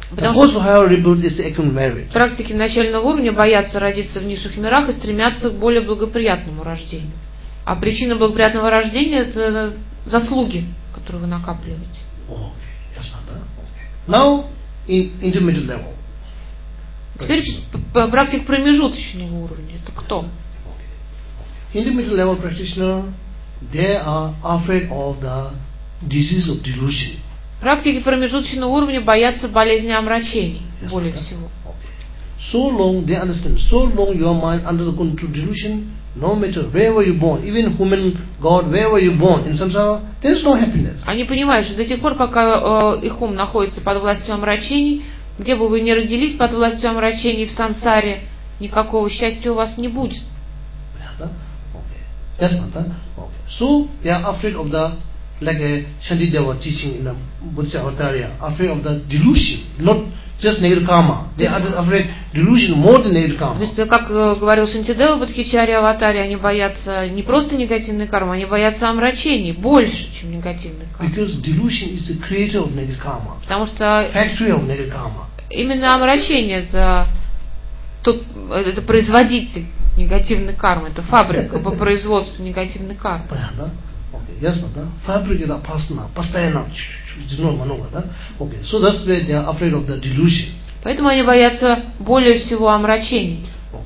The first higher rebirth is the equine merit. Практики начального уровня боятся родиться в низших мирах и стремятся к более благоприятному рождению. А причина благоприятного рождения – это заслуги, которые вы накапливаете. Okay, yes, okay. Now, in intermediate level. Теперь практик промежуточного уровня. Это кто? Intermediate level practitioner, they are afraid of the disease of delusion. Практики промежуточного уровня боятся болезни омрачений более всего. So long they understand, so long your mind under the control of delusion, no matter wherever you born, even human God, wherever you born in samsara, there is no happiness. Они понимают, что до тех пор, пока их ум находится под властью омрачений, где бы вы ни родились под властью омрачений в сансаре, никакого счастья у вас не будет. Yes, Mata. Okay. So they are afraid of the, like a Shantideva teaching in the Buddha Avatarya, afraid of the delusion, not just negative karma. They are afraid delusion more than negative karma. То есть, как говорил Шантидева Бодхичарья Аватарья, они боятся не просто негативной кармы, они боятся омрачений больше, чем негативной кармы. Because delusion is the creator of negative karma. Потому что factory of negative karma. Именно омрачение это производитель негативной кармы, это фабрика по производству негативной кармы. Ясно, да? Фабрика это опасно, постоянно. Okay. So that's why they are afraid of the delusion. Поэтому они боятся более всего омрачений.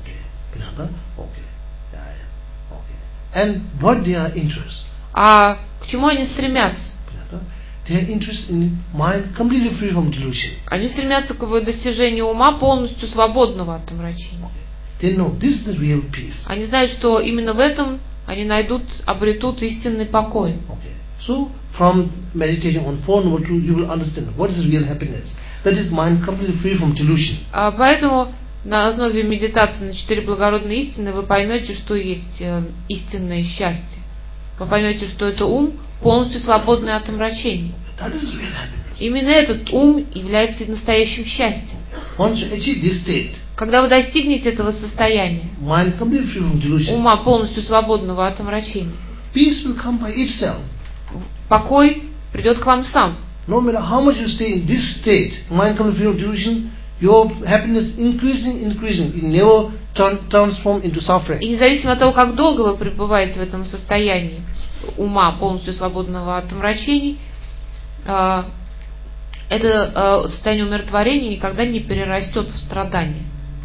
And what their interest? А к чему они стремятся? Their interest in mind completely free from delusion. Они стремятся к достижению ума полностью свободного от омрачений. They know this is the real peace. Они знают, что именно в этом они обретут истинный покой. Okay. So from meditating on Four Noble Truths, you will understand what is real happiness. That is mind completely free from delusion. Поэтому на основе медитации на 4 благородные истины вы поймете, что есть истинное счастье. Вы поймете, что это ум полностью свободный от омрачений. That is real happiness. Именно этот ум является настоящим счастьем. Once you achieve this state, когда вы достигнете этого состояния, mind completely free from delusion, ума полностью свободного от омрачений, peace will come by itself. Покой придет к вам сам. No matter how much you stay in this state, mind completely free from delusion, your happiness increasing. It never transform into suffering. И независимо от того, как долго вы пребываете в этом состоянии ума полностью свободного от омрачений, это состояние умиротворения никогда не перерастет в страдание.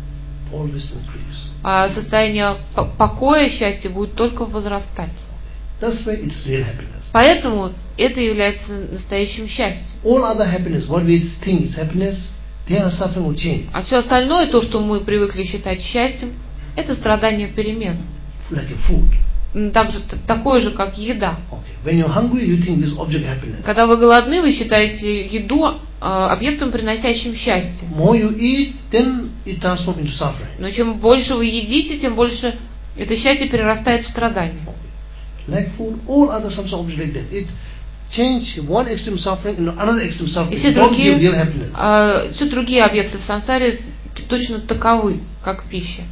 А состояние покоя, счастья будет только возрастать. That's why it's real happiness. Поэтому это является настоящим счастьем. All other happiness, what we think is happiness, they are suffering or change. А все остальное, то, что мы привыкли считать счастьем, это страдание перемен. Like a food. Также такое же, как еда. Okay. When you're hungry, you think this object happiness. Когда вы голодны, вы считаете еду объектом, приносящим счастье. More you eat, then it transforms into suffering. Но чем больше вы едите, тем больше это счастье перерастает в страдание. Like food, all other substance objects like that. It change one extreme suffering into another extreme suffering. И все другие объекты в сансаре точно таковы, как пища.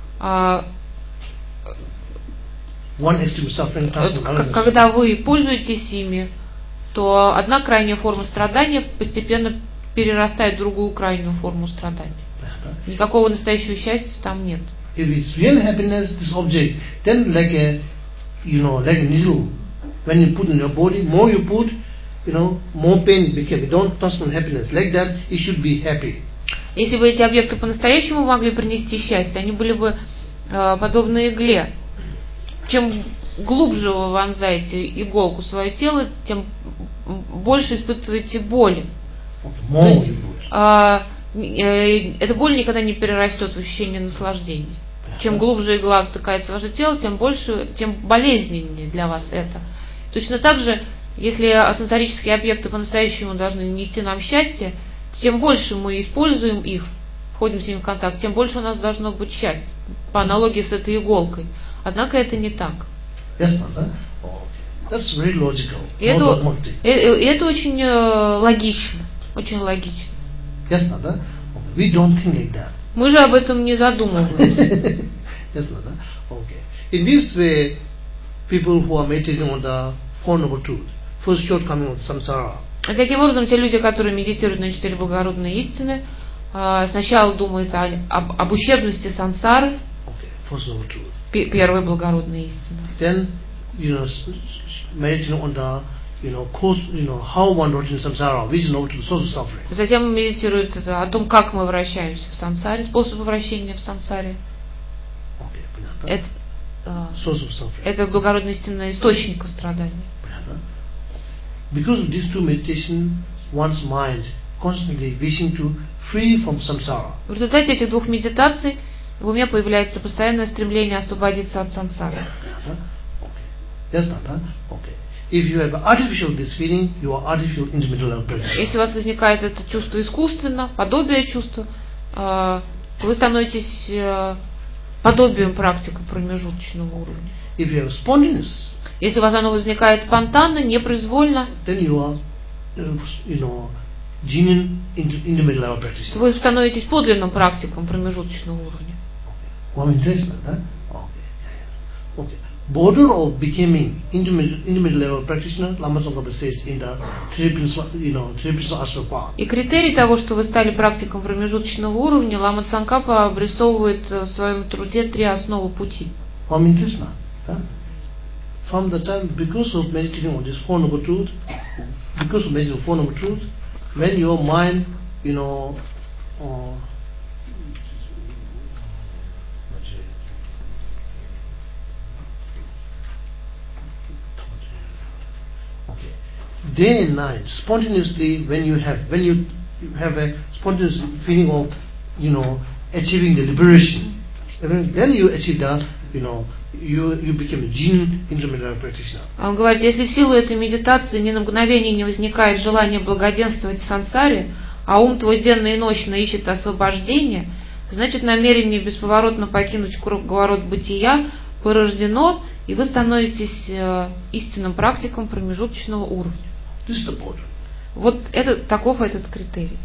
One extreme suffering transforms another. Когда вы пользуетесь ими, то одна крайняя форма страдания постепенно перерастает в другую крайнюю форму страдания. Никакого настоящего счастья там нет. If it's real happiness, this object, then like a needle, when you put in your body, more you put, more pain became. You don't transform happiness. Like that, you should be happy. Если бы эти объекты по-настоящему могли принести счастье, они были бы подобны игле. Чем глубже вы вонзаете иголку в свое тело, тем больше испытываете боли. Эта боль никогда не перерастет в ощущение наслаждения. Чем глубже игла втыкается в ваше тело, тем болезненнее для вас это. Точно так же, если сенсорические объекты по-настоящему должны нести нам счастье, тем больше мы используем их, входим с ними в контакт, тем больше у нас должно быть счастье. По аналогии с этой иголкой. Однако это не так. Yes, that's very logical. И это очень логично. Очень логично. Yes, we don't think like that. Мы же об этом не задумываемся. Yes, okay. In this way, people who are meditating on the Four Noble Truths, first shortcoming of samsara, Таким образом, те люди, которые медитируют на 4 благородные истины, сначала думают об ущербности сансары, First noble truth. Первая благородная истина. Then, meditating on the, cause, how one wrote in samsara, which is noble truth, source of suffering. Затем медитируют о том, как мы вращаемся в сансаре, способы вращения в сансаре. Source of suffering. Это благородная истина источника страданий. Because of these two meditation, one's mind constantly wishing to free from samsara. В результате этих двух медитаций в уме появляется постоянное стремление освободиться от сансары. Yes, Tata? Okay. If you have artificial this feeling, you are artificial intermediate level practitioner. Если у вас возникает это чувство искусственно, подобие чувства, вы становитесь подобием практика промежуточного уровня. If you have spontaneous, если у вас оно возникает спонтанно, непроизвольно, then you are, genuine intermediate level practitioner. Вы становитесь подлинным практиком промежуточного уровня. One interesting, huh? Okay. Border of becoming intermediate level practitioner, Lama Tsongkhapa says in the three principal aspect part. И критерий того, что вы стали практиком промежуточного уровня, Лама Цангкапа обрисовывает в своем труде 3 основы пути. One interesting, huh? From the time, because of meditating on this Four Noble Truth, when your mind, day and night, spontaneously, when you have a spontaneous feeling of, achieving the liberation, then you achieve that, you become a genuine intermediate practitioner. Он говорит, если в силу этой медитации ни на мгновение не возникает желание благоденствовать в сансаре, а ум твой денно и ночно ищет освобождения, значит намерение бесповоротно покинуть круговорот бытия порождено, и вы становитесь истинным практиком промежуточного уровня. Вот таков этот критерий.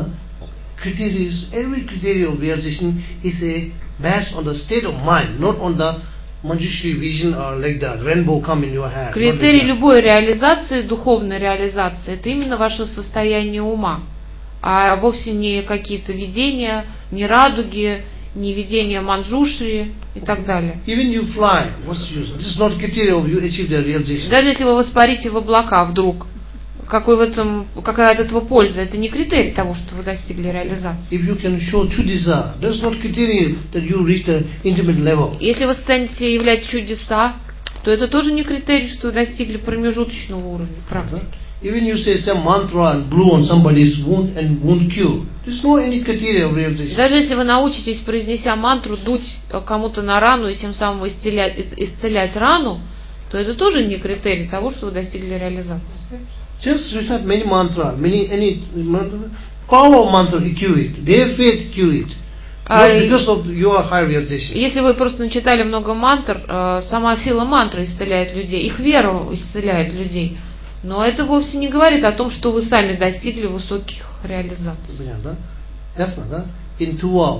Every criteria of realization is based on the state of mind, not on the Manjushri vision or like that rainbow come in your hand. Критерий любой реализации, духовной реализации, это именно ваше состояние ума, а вовсе не какие-то видения, не радуги, не видения Манджушри и так далее. Even you fly, what's use? This is not criteria of you achieve the realization. Даже если вы воспарите в облака вдруг, какая от этого польза? Это не критерий того, что вы достигли реализации. If you can show chudisa, that's not criteria that you reach the intimate level. Если вы станете являть чудеса, то это тоже не критерий, что вы достигли промежуточного уровня практики. Even you say some mantra and blow on somebody's wound and wound cure, there's no any criteria of realization. Даже если вы научитесь, произнеся мантру, дуть кому-то на рану и тем самым исцелять рану, то это тоже не критерий того, что вы достигли реализации. Just recite many mantra, any mantra, power of mantra cure it, their faith cure it. Not because of your high realization. Если вы просто начитали много мантр, сама сила мантры исцеляет людей, их вера исцеляет людей. Но это вовсе не говорит о том, что вы сами достигли высоких реализаций. Ясно, да? In Tua,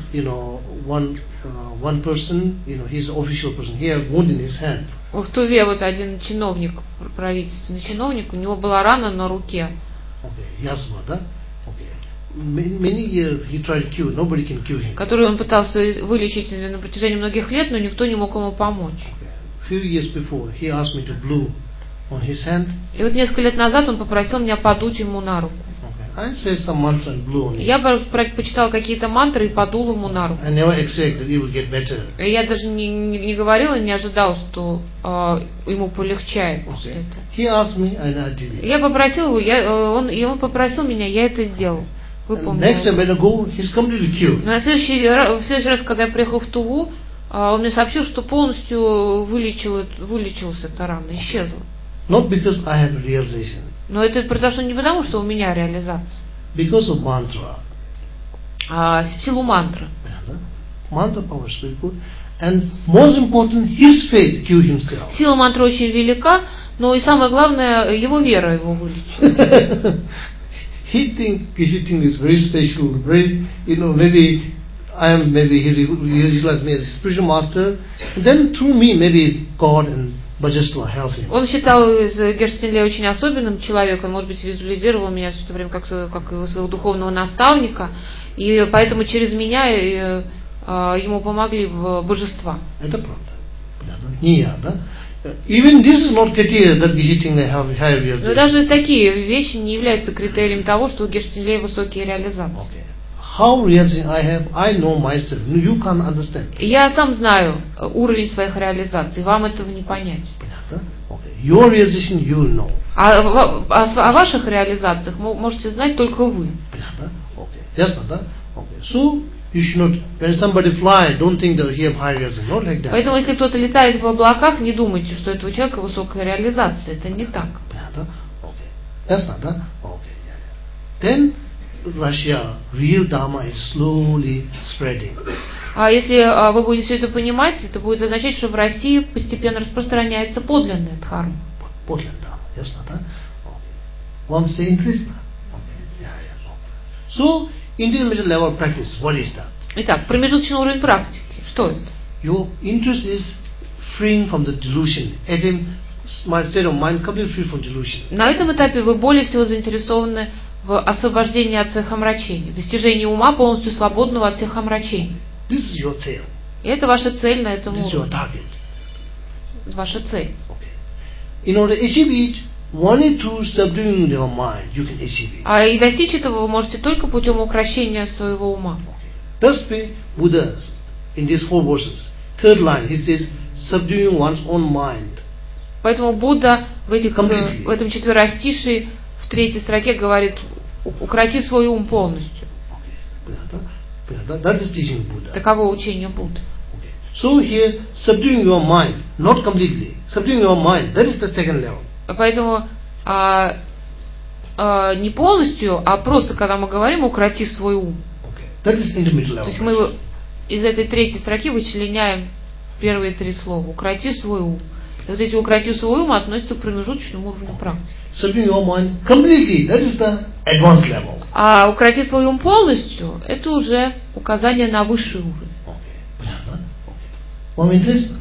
one person, he's an official person, he has wound in his hand. В Туве вот один чиновник, правительственный чиновник, у него была рана на руке. Ясно, да? Many years he tried to cure, nobody can cure him. Которую он пытался вылечить на протяжении многих лет, но никто не мог ему помочь. Few years before, he asked me to blow on his hand. И вот несколько лет назад он попросил меня подуть ему на руку. I say some mantra and blow on it. Я почитал какие-то мантры и подул ему на руку. I never expect that it will get better. И я даже не говорила, не ожидал, что ему полегчает после этого. He asked me and I did it. Я попросил его, он попросил меня, я это сделал. Next time when I go, he's completely cured. Но в следующий раз, когда я приехал в Туву, он мне сообщил, что полностью вылечилась эта рана, исчезла. Not because I have realization. Но это произошло не потому, что у меня реализация. Because of mantra. А в силу мантры. Mantra power is very good. And most important, his faith cure himself. Сила мантры очень велика, но и самое главное, его вера его вылечит. He think is very special, very, maybe he realized me as a spiritual master. And then through me, maybe God and Bhajastva help him. Он считал Герштинле очень особенным человеком, он, может быть, визуализировал меня все это время как своего духовного наставника, и поэтому через меня ему помогли в божества. Это правда. Не я, да? Even this is not criteria that Geshtinle have higher realization. Но даже такие вещи не являются критерием того, что у Герштинле высокие реализации. Okay. How realizing I have, I know myself. No, you can't understand. Я сам знаю уровень своих реализаций, вам этого не понять. Понятно? Okay. Your realization you will know. О ваших реализациях можете знать только вы. Понятно? Okay. Ясно, да? Okay. So you should not, when somebody fly, don't think that he have high realization. Not like that. Поэтому, если кто-то летает в облаках, не думайте, что у этого человека высокая реализация. Это не так. Понятно? Okay. Ясно, да? Okay. Then Russia, real Dharma is slowly spreading. А если вы будете все это понимать, это будет означать, что в России постепенно распространяется подлинная дхарма. Подлинная Дхарма, ясно, да? Okay. Вам все интересно? Okay. Okay. So, intermediate level practice, what is that? Итак, промежуточный уровень практики. Что это? Your interest is freeing from the delusion. My state of mind completely free from delusion. На этом этапе вы более всего заинтересованы в освобождении от всех омрачений, достижении ума полностью свободного от всех омрачений. This is your tail. И это ваша цель на этом This is your уровне. target. Ваша цель. Okay. In order to achieve it, only through subduing your mind, you can achieve it. И достичь этого вы можете только путем укрощения своего ума. Okay. Thus way Buddha, in these 4 verses, third line, he says, subduing one's own mind. Поэтому Будда в этом четверостишии в 3-й строке говорит: укроти свой ум полностью. That is teaching Buddha. Таково учение Будды. Okay. So here, subduing your mind, not completely. Subduing your mind, that is the second level. Поэтому не полностью, а просто, когда мы говорим, укроти свой ум. Okay. That is intermediate level. То есть мы из этой 3-й строки вычленяем первые 3 слова. Укроти свой ум. И вот эти укроти свой ум относятся к промежуточному уровню практики. Subduing your mind completely, that is the advanced level. А укроти свой ум полностью, это уже указание на высший уровень. Okay. Вам интересно?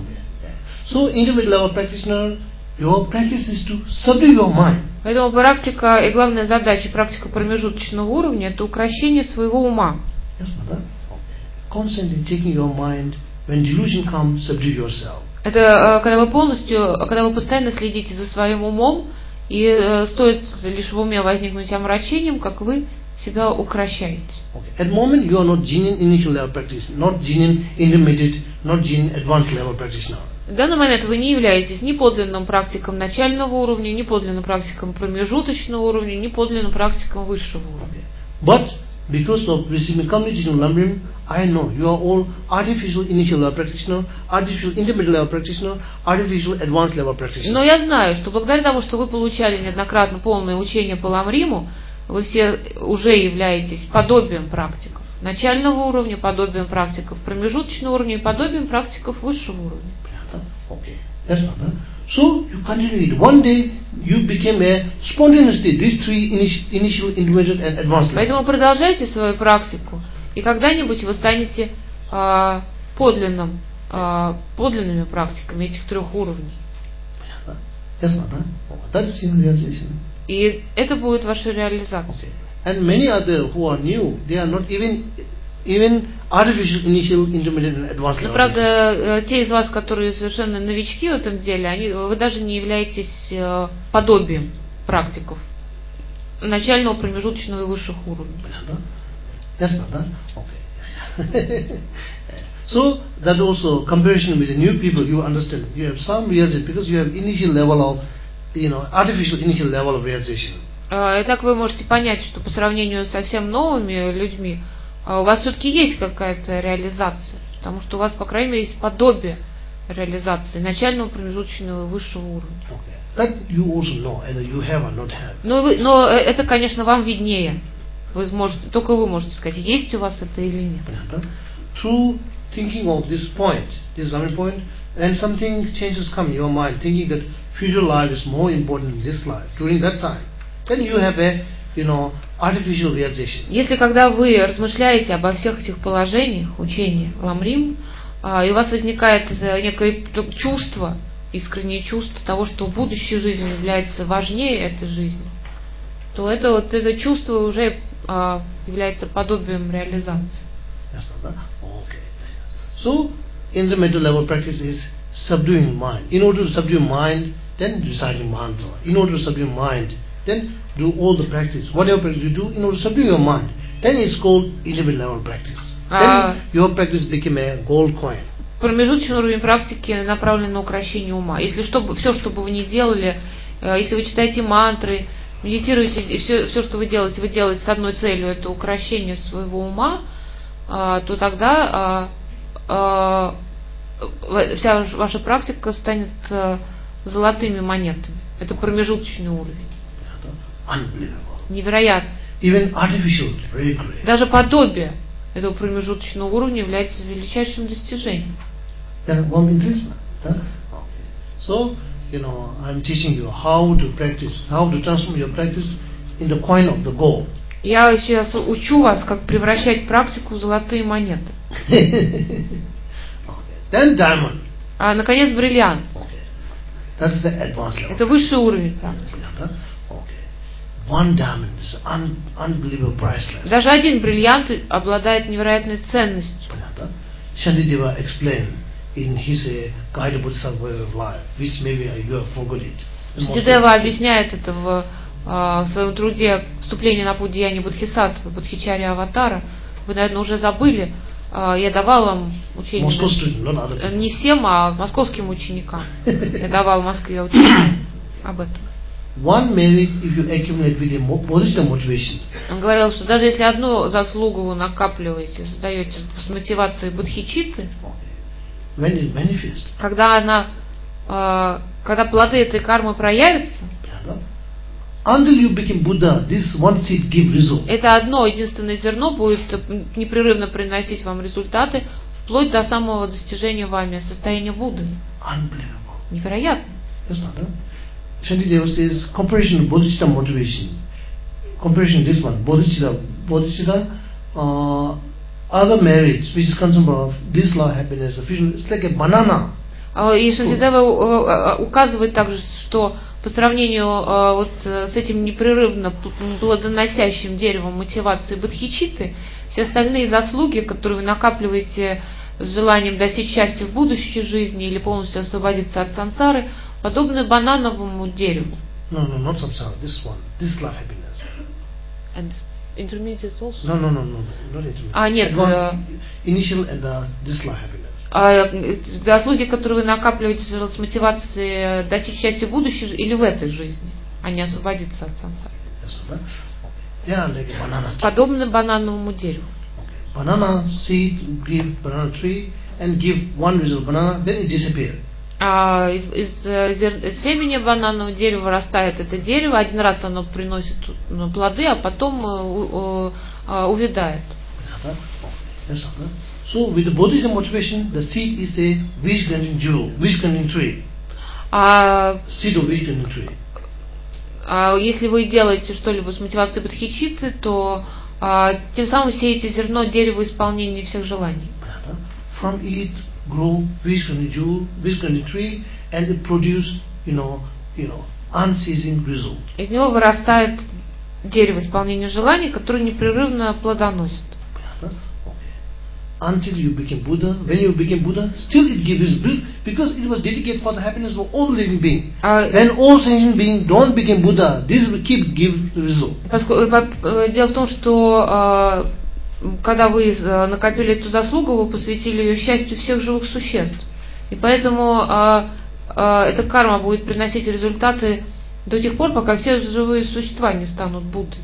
Okay. So, intermediate level practitioner, your practice is to subdue your mind. Поэтому практика и главная задача, практика промежуточного уровня, это укрощение своего ума. Yes, mother? Okay. Constantly taking your mind, when delusion comes, subdue yourself. Это когда вы постоянно следите за своим умом, и стоит лишь в уме возникнуть омрачением, как вы себя укрощаете. Okay. At the moment you are not genuine initial level practitioner, not genuine intermediate, not genuine advanced level practitioner. В данный момент вы не являетесь ни подлинным практиком начального уровня, ни подлинным практиком промежуточного уровня, ни подлинным практиком высшего уровня. But because of receiving communication Lamrim, I know you are all artificial initial level practitioner, artificial intermediate level practitioner, artificial advanced level practitioner. Но я знаю, что благодаря тому, что вы получали неоднократно полное учение по Ламриму, вы все уже являетесь подобием практиков начального уровня, подобием практиков промежуточного уровня и подобием практиков высшего уровня. Okay. That's not that. So you continue it. One day you became a spontaneously these 3 initial, intermediate and advanced level. Поэтому продолжайте свою практику, и когда-нибудь вы станете подлинными практиками этих 3 уровней. That's not that. That is your realization. И это будет ваша реализация. And many other who are new, they are not even artificial initial, intermediate and advanced level. Но правда, те из вас, которые совершенно новички в этом деле, вы даже не являетесь подобием практиков начального, промежуточного и высших уровней. That's not that. Okay. So that also comparison with the new people, you understand. You have some realization because you have initial level of, artificial initial level of realization. Итак, вы можете понять, что по сравнению со совсем новыми людьми, у вас все-таки есть какая-то реализация, потому что у вас, по крайней мере, есть подобие реализации начального, промежуточного и высшего уровня. Okay. That you also know, either you have or not have. Но это, конечно, вам виднее. Только вы можете сказать, есть у вас это или нет. Through thinking of this point, this Lamrim point, and something changes come in your mind, thinking that future life is more important than this life. During that time, then you have a, artificial realization. Если когда вы размышляете обо всех этих положениях учения Ламрим, и у вас возникает некое чувство искреннее чувство того, что будущая жизнь является важнее этой жизни, то это чувство уже является подобием реализации. Okay. So, intermediate level practice is subduing mind. In order to subdue mind, then reciting mantra. In order to subdue mind, then do all the practice. Whatever practice you do, in order to subdue your mind, then it's called intermediate level practice. Then your practice became a gold coin. Промежуточный уровень практики направлен на укрощение ума. Если все, что бы вы ни делали, если вы читаете мантры, медитируете, все, что вы делаете с одной целью, это укрощение своего ума, то тогда вся ваша практика станет золотыми монетами. Это промежуточный уровень. Невероятно. Даже подобие этого промежуточного уровня является величайшим достижением. So, I'm teaching you how to practice, how to transform your practice in the coin of the gold. Я сейчас учу вас, как превращать практику в золотые монеты. Then diamond. А наконец бриллиант. That's the advanced level. Это высший уровень практики. One diamond is unbelievable priceless. Даже один бриллиант обладает невероятной ценностью. Shantideva explained in his Guide to Bodhisattva Way of Life, which maybe you have forgotten it. Шантидева объясняет это в своем труде «Вступление на путь деяния Бодхисаттвы», Бодхичарья Аватара. Вы, наверное, уже забыли. Я давал вам учение не всем, а московским ученикам. Я давал в Москве учение об этом. One merit, if you accumulate with a bodhicitta motivation. Он говорил, что даже если одну заслугу вы накапливаете, создаете с мотивацией бодхичитты, when it manifests, когда плоды этой кармы проявятся, until you become Buddha, this one seed give result. Это одно единственное зерно будет непрерывно приносить вам результаты, вплоть до самого достижения вами состояния Будды. Unbelievable. Невероятно. Shantideva says, comparison bodhicitta motivation. Comparison this one, bodhicitta, other merits which is concerned of this law happiness, it's like a banana. И Шантидева указывает также, что по сравнению с этим непрерывно плодоносящим деревом мотивации бодхичитты, все остальные заслуги, которые вы накапливаете с желанием достичь счастья в будущей жизни или полностью освободиться от сансары, подобны банановому дереву. No, not samsara. This one, this life happiness. And intermediate also? No, not intermediate. Нет. Initial and this life happiness. Заслуги, которые вы накапливаете с мотивацией достичь счастья в будущей или в этой жизни, а не освободиться от сансары. Подобны банановому дереву. Banana seed give banana tree and give one result banana, then it disappears. Из семени бананового дерева вырастает это дерево, один раз оно приносит плоды, а потом увядает. So with the bodhicitta motivation, the seed is a wish-granting jewel, wish-granting tree. Seed of wish-granting tree. Если вы делаете что-либо с мотивацией бодхичитты, то тем самым сеете зерно дерева исполнения всех желаний. From it grow wish-granting jewel, wish-granting tree, and it produce, unceasing result. Из него вырастает дерево исполнения желаний, которое непрерывно плодоносит. Until you became Buddha, when you became Buddha, still it gives bliss because it was dedicated for the happiness of all living beings. When all sentient beings don't become Buddha, this will keep give the result. Дело в том, что когда вы накопили эту заслугу, вы посвятили ее счастью всех живых существ, и поэтому эта карма будет приносить результаты до тех пор, пока все живые существа не станут Буддой.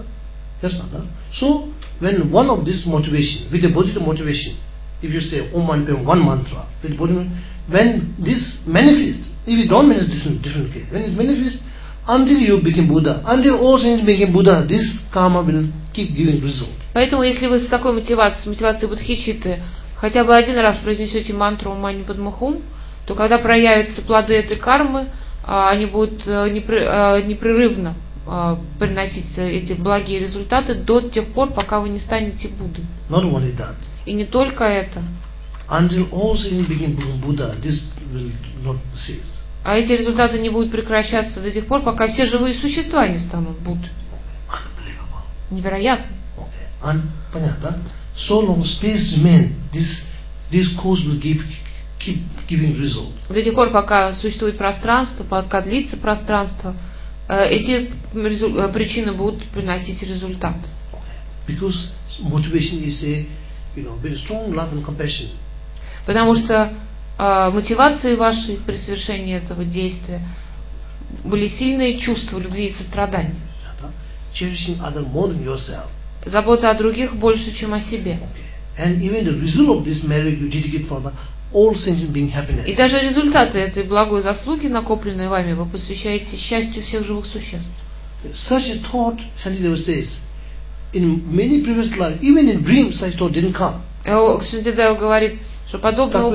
So, when one of this motivation, with the bodhicitta motivation, if you say Om Mani Padme one mantra, with bodhicitta, when this manifests, if you don't manifest this in different case, when it manifests, until you become Buddha, until all saints become Buddha, this karma will keep giving result. Поэтому, если вы с такой мотивацией, с мотивацией бодхичитты, хотя бы один раз произнесете мантру Om Mani Padme Hum, то когда проявятся плоды этой кармы, они будут непрерывно приносить эти благие результаты до тех пор, пока вы не станете Буддой. Not only that. И не только это. Until all saints become Buddha, this will not cease. А эти результаты не будут прекращаться до тех пор, пока все живые существа не станут Буддой. Unbelievable. Невероятно. Okay. Понятно? So long space remain, this cause will keep giving result. До тех пор, пока существует пространство, пока длится пространство, эти причины будут приносить результат. Because motivation is a very strong love and compassion. Потому что мотивацией вашей при совершении этого действия были сильные чувства любви и сострадания. Cherishing other more than yourself. Забота о других больше, чем о себе. And even the result of this merit you dedicate for the all sentient being happiness. И даже результаты этой благой заслуги, накопленные вами, вы посвящаете счастью всех живых существ. Such a thought, Shantideva says, in many previous lives, even in dreams, such thought didn't come. Шантидева говорит, что подобного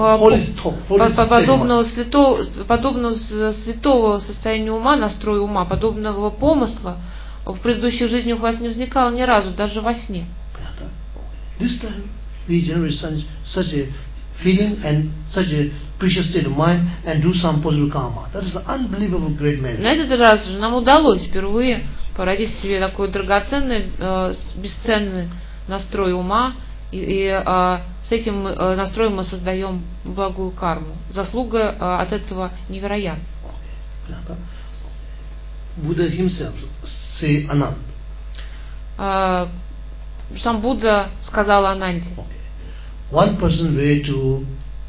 святого состояния ума, настроя ума, подобного помысла в предыдущих жизнях у вас не возникало ни разу, даже во сне. This time we generate such a feeling and such a precious state of mind and do some positive karma. That is an unbelievable great merit. На этот раз же нам удалось впервые породить в себе такой драгоценный, бесценный настрой ума, и с этим настроем мы создаем благую карму. Заслуга от этого невероятна. Buddha himself say Anand. Сам Будда сказал Ананде. One person way to,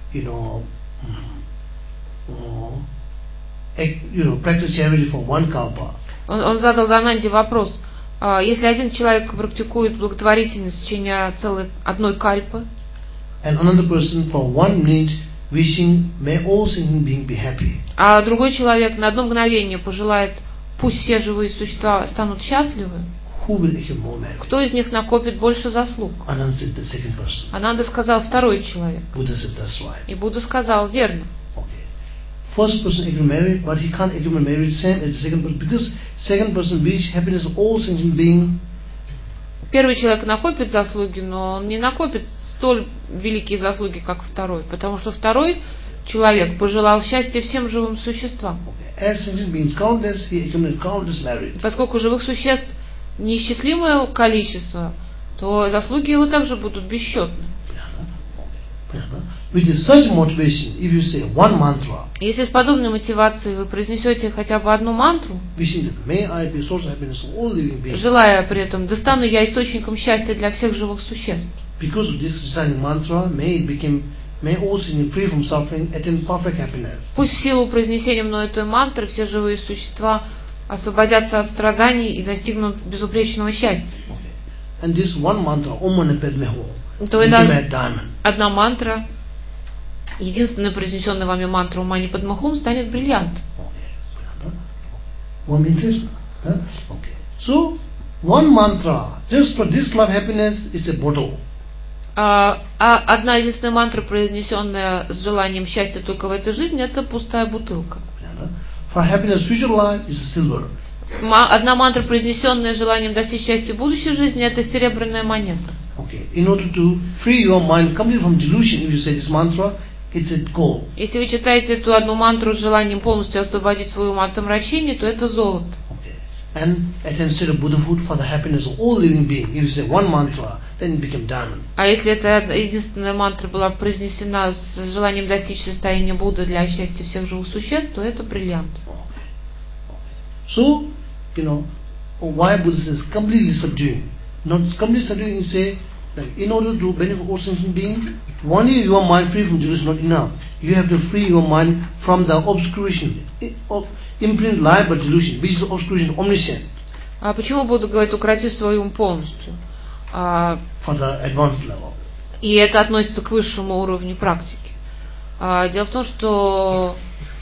practice charity for one kalpa. Он задал Ананде вопрос: если один человек практикует благотворительность в течение целой одной кальпы, and another person for 1 minute wishing may all sentient beings be happy. А другой человек на одно мгновение пожелает, пусть все живые существа станут счастливы, Who will achieve more merit? кто из них накопит больше заслуг? Anand said the second person. Ананда сказал второй человек. Buddha said that's right. И Будда сказал верно. Okay. First person agree merit, but he can't agree merit same as the second person because second person wish happiness of all sentient beings. Первый человек накопит заслуги, но он не накопит столь великие заслуги, как второй, потому что второй человек пожелал счастья всем живым существам. As sentient beings countless, he accumulated countless merit. Поскольку живых существ неисчислимое количество, то заслуги его также будут бесчетны. With such motivation, if you say one mantra, если с подобной мотивацией вы произнесете хотя бы одну мантру, желая при этом, да стану я источником счастья для всех живых существ. Because of this reciting mantra, may also be free from suffering, attain perfect happiness. Пусть в силу произнесения мной этой мантры все живые существа освободятся от страданий и достигнут безупречного счастья. And this one mantra, Om Mani Padme Hum, то это одна мантра, единственная произнесенная вами мантра Om Mani Padme Hum станет бриллиантом. So, one mantra, just for this love happiness, is a bottle. Одна единственная мантра, произнесенная с желанием счастья только в этой жизни, это пустая бутылка. For happiness, future life is silver. Одна мантра, произнесенная желанием достичь счастья в будущей жизни, это серебряная монета. Okay. In order to free your mind completely from delusion, if you say this mantra, it's a gold. Если вы читаете эту одну мантру с желанием полностью освободить свой ум от омрачения, то это золото. Okay. And attain state of Buddhahood for the happiness of all living beings. If you say one mantra, then it become diamond. А если эта единственная мантра была произнесена с желанием достичь состояния Будды для счастья всех живых существ, то это бриллиант. So, why Buddha says completely subduing. Not completely subduing, he say that in order to benefit all sentient beings, only your mind free from delusion is not enough. You have to free your mind from the obscuration of imprint lie but delusion, which is obscuration of omniscience. А почему Будда говорит укроти свой ум полностью? For the advanced level. И это относится к высшему уровню практики. Дело в том, что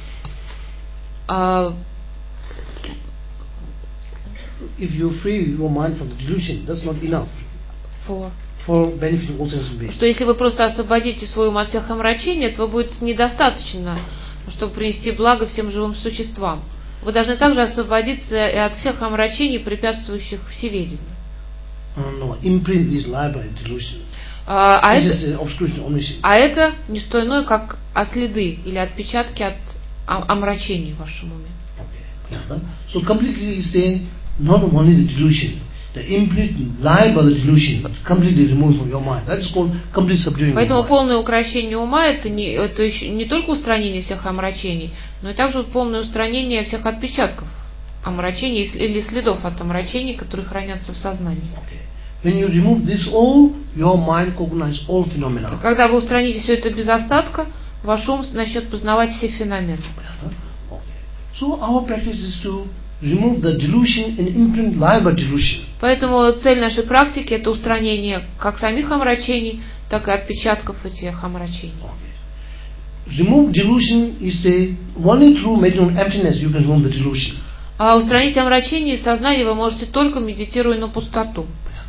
if you free your mind from the delusion, that's not enough for benefiting all sentient beings. Что если вы просто освободите свой ум от всех омрачений, этого будет недостаточно, чтобы принести благо всем живым существам. Вы должны также освободиться и от всех омрачений, препятствующих всеведению. No, imprint is lie by delusion. Это не что иное, как следы или отпечатки от омрачений в вашем уме. Okay. So completely is saying not only the delusion, the implicit lie by the delusion completely removed from your mind. That is called complete subduing. Поэтому полное укрощение ума это еще не только устранение всех омрачений, но и также полное устранение всех отпечатков омрачений или следов от омрачений, которые хранятся в сознании. Okay. When you remove this all, your mind cognizes all phenomena. Когда вы устраните все это без остатка, ваш ум начнет познавать все феномены. Okay. So our practice is to remove the delusion and imprint lie by delusion. Поэтому цель нашей практики это устранение как самих омрачений, так и отпечатков этих омрачений. Okay. Remove delusion is only through meditating on emptiness you can remove the delusion. А устранить омрачение из сознания вы можете только медитируя на пустоту.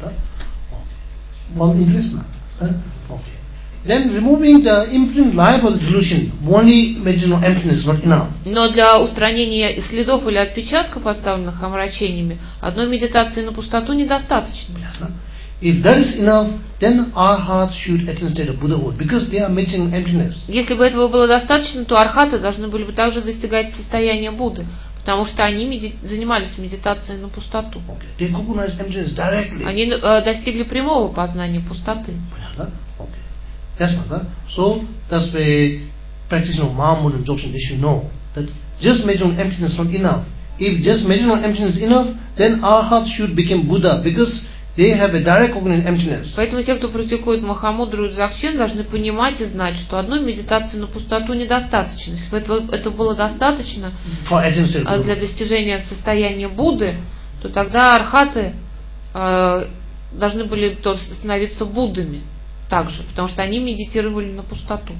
From interest now. Okay. Then removing the imprint lie by the delusion, only meditating on emptiness, not enough. Но для устранения следов или отпечатков, оставленных омрачениями, одной медитации на пустоту недостаточно. If that is enough, then arhat should attain state of Buddhahood, because they are meditating on emptiness. Если бы этого было достаточно, то архаты должны были бы также достигать состояния Будды, потому что они занимались медитацией на пустоту. Okay. They recognize emptiness directly. Они достигли прямого познания пустоты. Okay. Yes, Mother. So that's why practitioner of Mahamud and Dzogchen, they should know that just meditating on emptiness is not enough. If just meditating on emptiness is enough, then arhat should become Buddha, because they have a direct cognitive emptiness. Поэтому те, кто практикует Махамудру и Дзогchen, должны понимать и знать, что одной медитации на пустоту недостаточно. Если бы это было достаточно для достижения состояния Будды, то тогда архаты должны были тоже становиться Буддами также, потому что они медитировали на пустоту.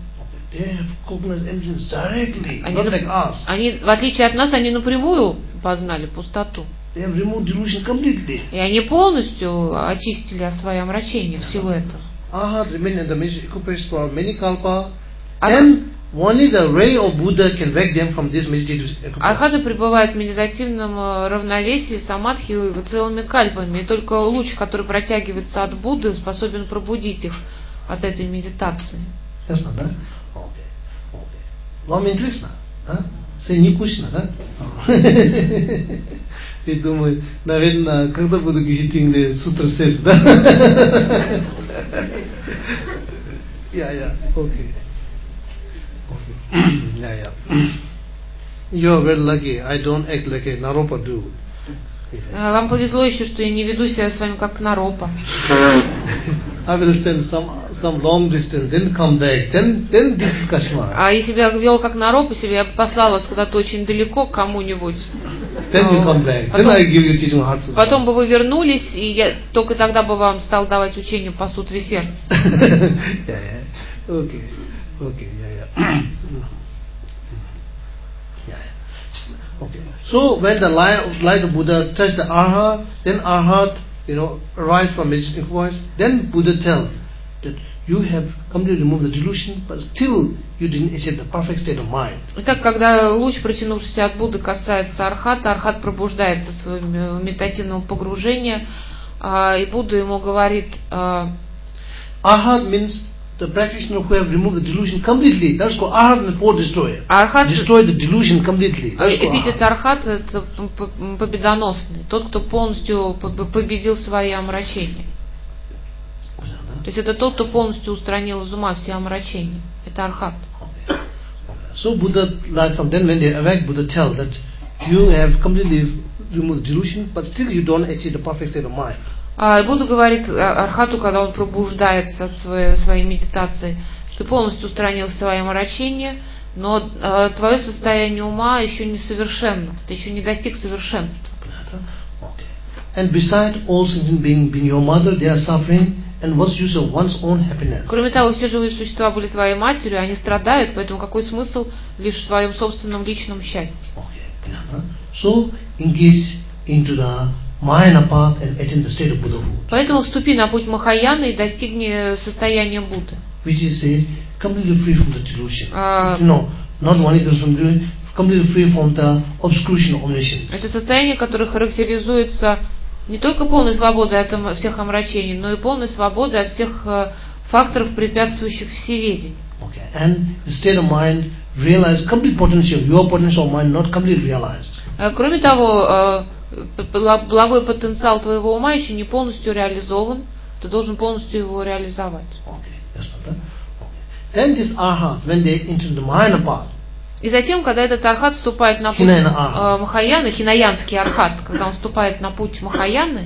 Они, в отличие от нас, они напрямую познали пустоту. They have removed delusion completely. И они полностью очистили свои омрачения всего этого. Arhat remain in the meditative for many kalpa, and only the ray of Buddha can wake them from this meditative occupation. Архаты пребывают в медитативном равновесии, самадхи целыми кальпами, и только луч, который протягивается от Будды, способен пробудить их от этой медитации. Ясно, да? Окей. Вам интересно? Все не кучно, да? И думаю, наверное, когда буду говорить сутра сесть, да? Okay. You are very lucky. I don't act like a Naropa do. Вам повезло еще, что я не веду себя с вами как Наропа. I will send some long distance, then come back, then this is Kashmir. А если бы я вел как Наропа себя, я бы послал вас куда-то очень далеко к кому-нибудь. Then you come back. Then I give you teaching of heart. Потом бы вы вернулись, и я только тогда бы вам стал давать учение по сутре сердца. Okay. Okay. So when the light of Buddha touched the arhat, then arhat, arise from meditative voice. Then Buddha tells that you have completely removed the delusion, but still you didn't achieve the perfect state of mind. Итак, когда луч, протянувшийся от Будды, касается архата, архат пробуждается от своего медитативного погружения, и Будда ему говорит. Arhat means the practitioner who have removed the delusion completely. That's called arhat means for destroyer. Destroy the delusion completely. Эпитет архат это победоносный, тот, кто полностью победил свои омрачения. То есть это тот, кто полностью устранил из ума все омрачения. Это архат. So Buddha, like from then when they awake, Buddha tells that you have completely removed delusion, but still you don't achieve the perfect state of mind. Будда говорит архату, когда он пробуждается от своей медитации, что ты полностью устранил свои омрачения, но твое состояние ума еще не совершенно, ты еще не достиг совершенства. And besides all sentient being your mother, they are suffering, and what's use of one's own happiness? Кроме того, все живые существа были твоей матерью, они страдают, поэтому какой смысл лишь в твоем собственном личном счастье? So engage into the Mahayana path and attain the state of Buddhahood. Поэтому вступи на путь Махаяны и достигни состояния Будды. Which is completely free from the delusion. No, not only from delusion, completely free from the obscuration of omniscience. Это состояние, которое характеризуется не только полной свободой от всех омрачений, но и полной свободой от всех факторов, препятствующих всеведению. Okay. And the state of mind realize complete potential, your potential of mind not completely realized. Кроме того, благой потенциал твоего ума еще не полностью реализован, ты должен полностью его реализовать. Okay, yes, okay. Then this arhat, when they enter the Mahayana path, и затем, когда этот архат вступает на путь Махаяны, хинаянский архат, когда он вступает на путь Махаяны,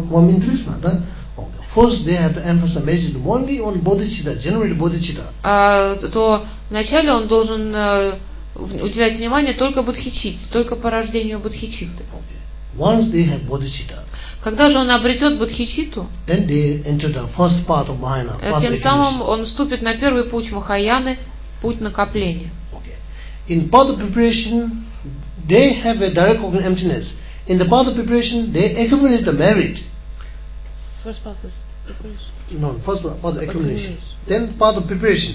first they have to emphasize meditation only on bodhicitta, generated bodhicitta. То вначале он должен уделять внимание только бодхичитте, только порождению бодхичитты. Once they have bodhicitta, когда же он обретет бодхичитту, then they enter the first path of Mahayana, тем самым он вступит на первый путь Махаяны, путь накопления. In path of preparation, they have a direct emptiness. In the path of preparation, they accumulate the merit. First path is preparation. No, first path of accumulation. Then path of preparation.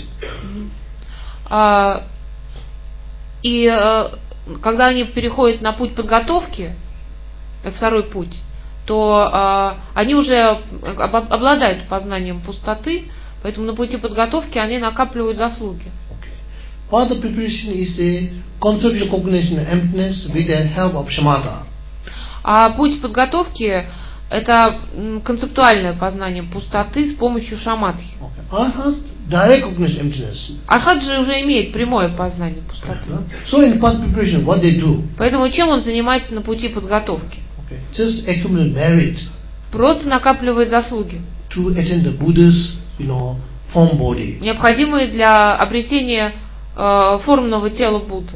И когда они переходят на путь подготовки, второй путь, то они уже обладают познанием пустоты, поэтому на пути подготовки они накапливают заслуги. Path of preparation is a conceptual cognition of emptiness with the help of shamatha. А путь подготовки – это концептуальное познание пустоты с помощью шаматхи. Arhat, direct cognition of emptiness. Архат же уже имеет прямое познание пустоты. So in path of preparation, what they do? Поэтому чем он занимается на пути подготовки? Just accumulate merit. Просто накапливает заслуги. To attain the Buddha's, form body. Необходимые для обретения формного тела Будды.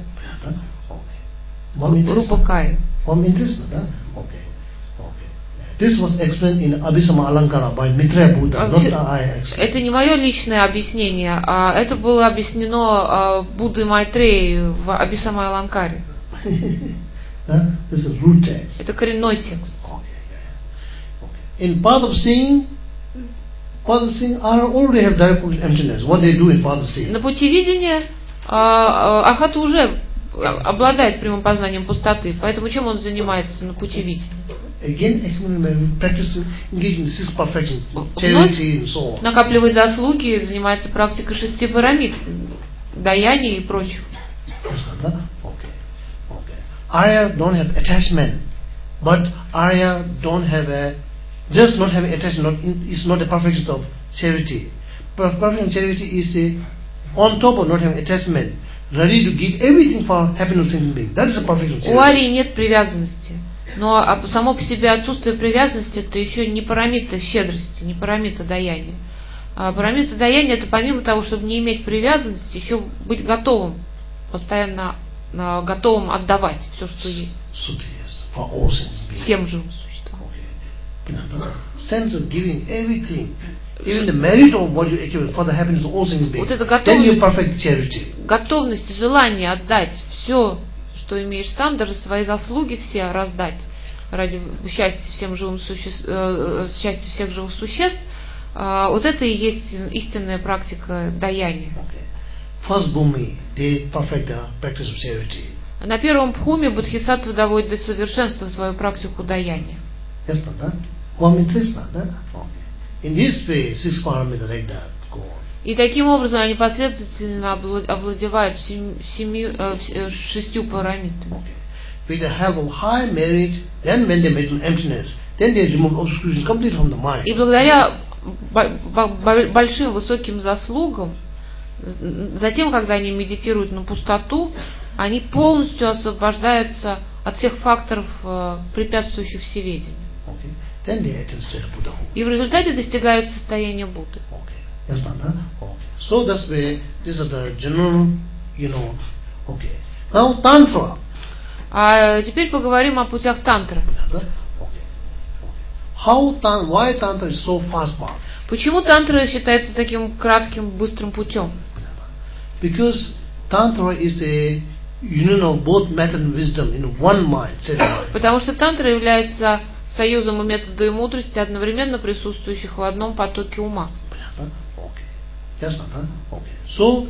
Рупакая. This was explained in Abhisama Alankara by Mitra Buddha, not I explained. Это не мое личное объяснение, а это было объяснено Буддой Майтреей в Абхисама Аланкаре. This is root text. Это коренной текст. In path of seeing, already have direct emptiness. What they do in path of seeing? На пути видения архат уже обладает прямым познанием пустоты, поэтому чем он занимается на пути видения? Again, practicing, engaging the six perfection, charity and so on. Накапливает заслуги, занимается практикой 6 пирамид, даяния и прочих. Arya don't have attachment, but Arya don't have just not having attachment is not a perfection of charity. Perfection of charity is on top of not having attachment, ready to give everything for happiness of sentient being. That is a perfection of charity. У Арии нет привязанности, но само по себе отсутствие привязанности это еще не парамита щедрости, не парамита даяния. Парамита даяния это помимо того, чтобы не иметь привязанности, еще быть готовым, постоянно готовым отдавать все, что есть. Всем живым существам. Sense of giving everything, even the merit of what you accumulate for the happiness of all sentient beings. Вот эта Then you perfect charity. Готовность, желание отдать все, что имеешь сам, даже свои заслуги все раздать ради счастья всем живым счастья всех живых существ. Вот это и есть истинная практика даяния. First bhumi, they perfect the practice of charity. На первом бхуме бодхисаттва доводит до совершенства свою практику даяния. Yes, да? In this way, six parameters like that go on. И таким образом они последовательно овладевают 6 параметрами. With the help of high merit, then when they meditate emptiness, then they remove obscuration completely from the mind. И благодаря большим высоким заслугам, затем, когда они медитируют на пустоту, они полностью освобождаются от всех факторов, препятствующих всеведению. И в результате достигают состояния Будды. So that's why this is the general, Now tantra. А теперь поговорим о путях тантры. Why tantra is so fast path? Почему тантра считается таким кратким, быстрым путем? Because tantra is a union of both method and wisdom in one mind. Потому что тантра является союзом и метода и мудрости, одновременно присутствующих в одном потоке ума. So,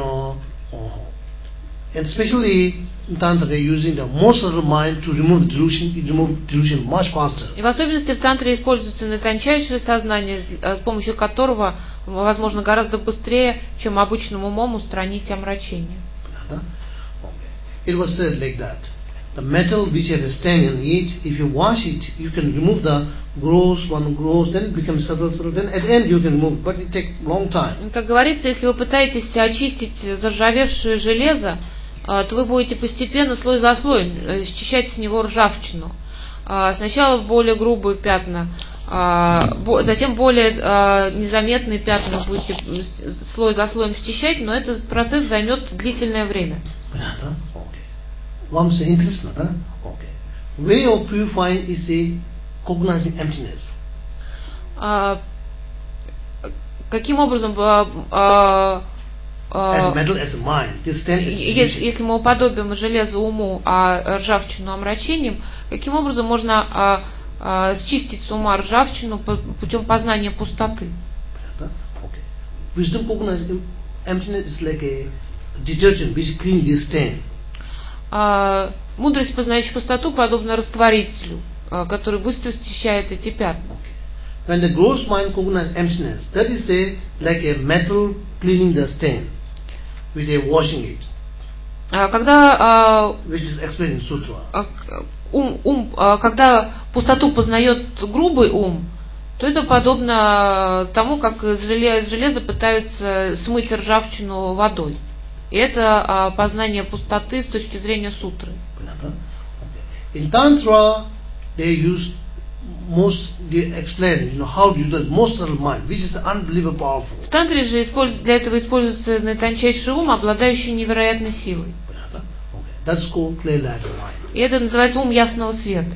and especially in tantra they are using the most subtle mind to remove delusion. It removes delusion much faster. И в особенности в тантре используется наитончайшее сознание, с помощью которого возможно гораздо быстрее, чем обычным умом, устранить омрачение. Okay. It was said like that. The metal which you have a stain in it, if you wash it, you can remove the gross, then it becomes subtle, then at the end you can remove it, but it takes long time. Как говорится, если вы пытаетесь очистить заржавевшее железо, то вы будете постепенно, слой за слоем, счищать с него ржавчину. Сначала более грубые пятна, затем более незаметные пятна будете слой за слоем счищать, но этот процесс займет длительное время. Вам все интересно, да? Okay. Way of purifying is a cognizing emptiness. Каким образом, as metal as mind, this stain is если мы уподобим железо уму, а ржавчину омрачением, каким образом можно счистить с ума ржавчину путем познания пустоты? Okay. Wisdom cognizing emptiness is like a detergent which cleans the stain. Мудрость, познающая пустоту, подобна растворителю, который быстро счищает эти пятна. When the gross mind cognizes emptiness, that is like a metal cleaning the stain with a washing it. Когда which is explained in sutra. Когда пустоту познает грубый ум, то это подобно тому, как из железа пытаются смыть ржавчину водой. И это познание пустоты с точки зрения сутры. In Tantra, they explain, how to use the most subtle mind, which is unbelievably powerful. В тантре же для этого используется наитончайший ум, обладающий невероятной силой. That's called clear light of mind. И это называется ум ясного света.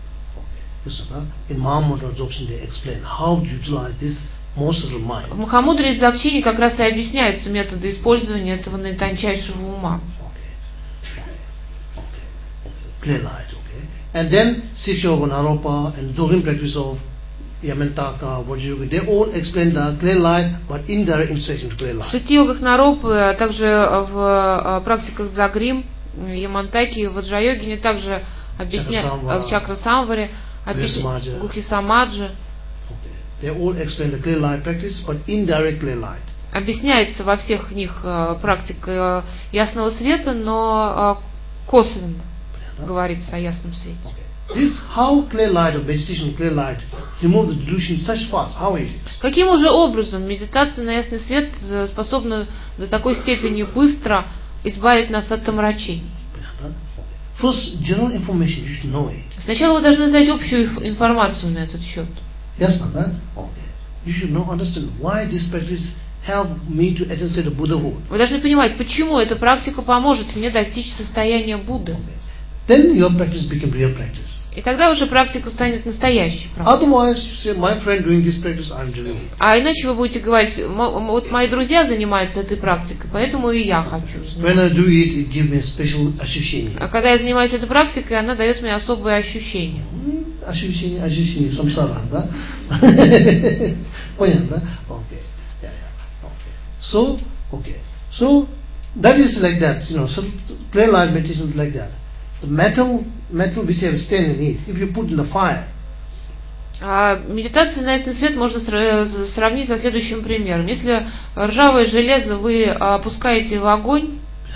In Mahamudra Dzogchen, they explain how to utilize this most subtle mind. В Махамудре Дзогчене как раз и объясняются методы использования этого наитончайшего ума. Clear light, okay. And then Sishyoga Naropa and Dzogchen practice of Yamantaka, Vajrayogin, they all explain the clear light, but indirect instruction to clear light. В шити-йогах Наропы, а также в практиках Дзагрим, Ямантаки, Ваджрайогине также объясняют в Чакра-самваре, Гухи Самаджи. They all explain the clear light practice, but indirect clear light. Объясняется во всех них практика ясного света, но косвенно говорится о ясном свете. This how clear light of meditation, clear light, remove the delusion such fast. How is it? Каким уже образом медитация на ясный свет способна до такой степени быстро избавить нас от омрачений? First, general information, you should know it. Сначала вы должны знать общую информацию на этот счет. Yes, okay. You should know, understand why this practice helped me to attain state of Buddhahood. Вы должны понимать, почему эта практика поможет мне достичь состояния Будды. Then your practice become real practice. И тогда уже практика станет настоящей практикой. Otherwise, you say, my friend doing this practice, I'm doing it. А иначе вы будете говорить, вот мои друзья занимаются этой практикой, поэтому и я хочу. When I do it, it gives me a special ощущение. А когда я занимаюсь этой практикой, она дает мне особые ощущения. Ощущение, самсара, да? Понятно, да? Okay. Okay. So, that is like that, so clear light meditation is like that. The metal which you have stain in it, if you put in the fire. Медитацию на ясный свет можно сравнить со следующим примером. Если ржавое железо вы опускаете в огонь,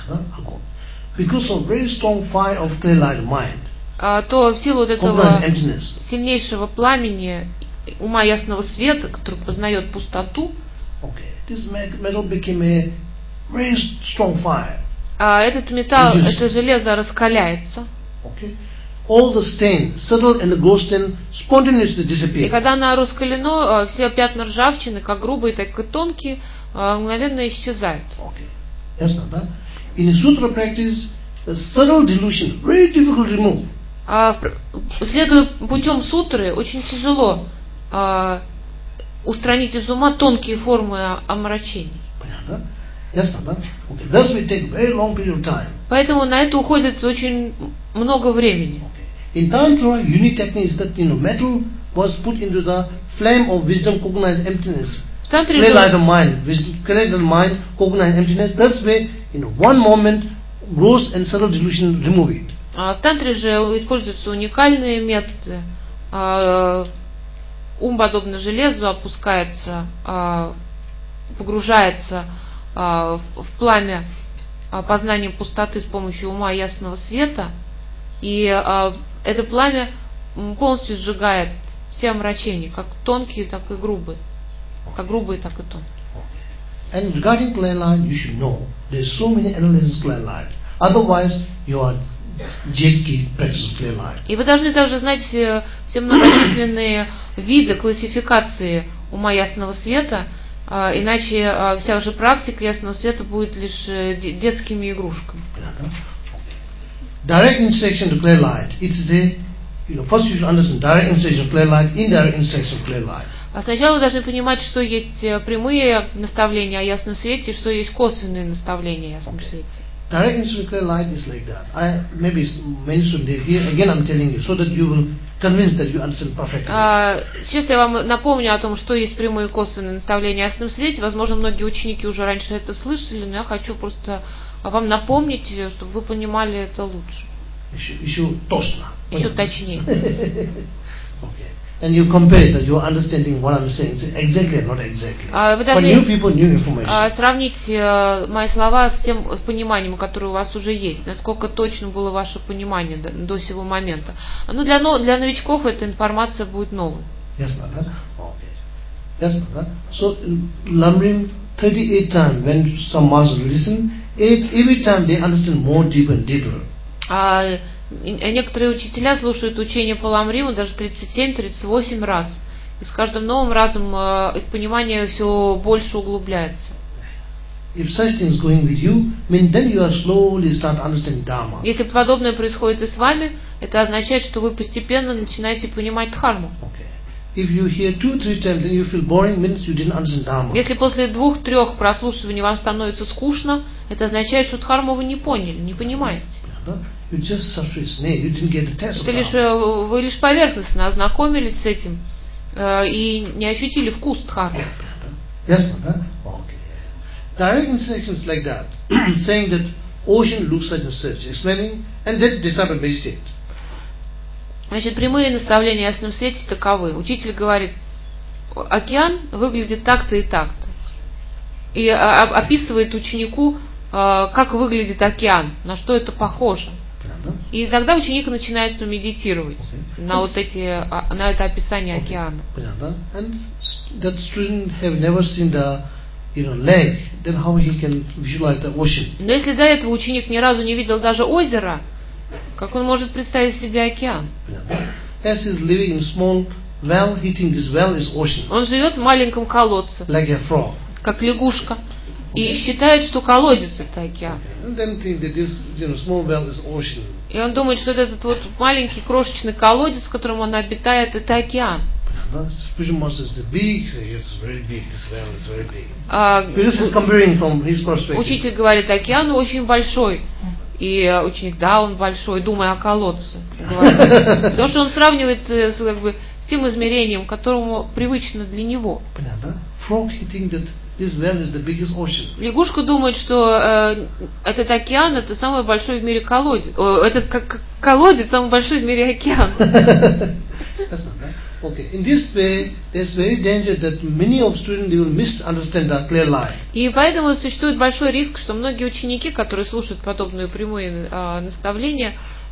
because of very strong fire of clear light mind, то в силу вот этого сильнейшего пламени ума ясного света, который познает пустоту, this metal became a very strong fire. Этот металл, это железо раскаляется. All the stain, subtle and the gross stain, spontaneously disappear. И когда оно раскалено, все пятна ржавчины, как грубые, так и тонкие, мгновенно исчезают. Yes, да? In sutra practice, the subtle delusion very difficult to remove. Следуя путем сутры, очень тяжело устранить из ума тонкие формы омрачений. Понятно? Yes, да? Thus we take very long period of time. Поэтому на это уходит очень много времени. In Tantra, unique technique is that metal was put into the flame of wisdom, cognize emptiness. В тантре clear light of mind, clear light of mind, cognize emptiness. Thus way, in one moment, gross and subtle delusion remove it. В тантре же используются уникальные методы. Ум, подобно железу, опускается, погружается в пламя познанием пустоты с помощью ума ясного света, и это пламя полностью сжигает все омрачения, как тонкие, так и грубые. Как грубые, так и тонкие. And regarding clear light, you should know there's so many analysis of clear light. Otherwise, you are JK practice of clear light. И вы должны также знать все многочисленные виды классификации ума ясного света, иначе вся ваша практика ясного света будет лишь детскими игрушками. Direct instruction to clear light. It is a, first you should understand direct instruction of clear light, indirect instruction of clear light. А сначала вы должны понимать, что есть прямые наставления о ясном свете и что есть косвенные наставления о ясном свете. Direct instruction of clear light is like that. Maybe many students here again I'm telling you so that you will convince that you understand perfectly. Сейчас я вам напомню о том, что есть прямые и косвенные наставления о ясном свете. Возможно, многие ученики уже раньше это слышали, но я хочу просто вам напомнить, чтобы вы понимали это лучше. Еще точно. Еще точнее. Okay. And you compare that you are understanding what I'm saying exactly or not exactly. Вы For new people, new information. должны сравнить мои слова с тем пониманием, которое у вас уже есть. Насколько точно было ваше понимание до сего момента. Но для новичков эта информация будет новой. Ясно, да? Okay. Ясно, да? So, Lamrim 38 times when some masters listen, every time they understand more deeper and deeper. Некоторые учителя слушают учение по Ламриму даже 37-38 раз. И с каждым новым разом их понимание все больше углубляется. Если подобное происходит и с вами, это означает, что вы постепенно начинаете понимать дхарму. Если после 2-3 прослушиваний вам становится скучно, это означает, что дхарму вы не поняли, не понимаете. You just surface name. You didn't get the test of Вы лишь поверхностно ознакомились с этим и не ощутили вкус дхармы. Ясно, да? Okay. Direct instructions like that, saying that ocean looks such and such, explaining, and then disciple meditate. Значит, прямые наставления о ясном свете таковы. Учитель говорит, океан выглядит так-то и так-то. И описывает ученику, как выглядит океан, на что это похоже. И тогда ученик начинает медитировать на это описание океана. Но если до этого ученик ни разу не видел даже озера, как он может представить себе океан? Он живет в маленьком колодце, как лягушка. И считает, что колодец это океан. И он думает, что этот вот маленький крошечный колодец, в котором он обитает, это океан. Учитель говорит, океан очень большой. И ученик, да, он большой, думая о колодце. Потому что он сравнивает с тем измерением, которому привычно для него. Лягушка думает, что этот океан это самый большой в мире колодец. Этот колодец самый большой в мире океан. И поэтому существует большой риск, что многие ученики, которые слушают подобные прямые наставления,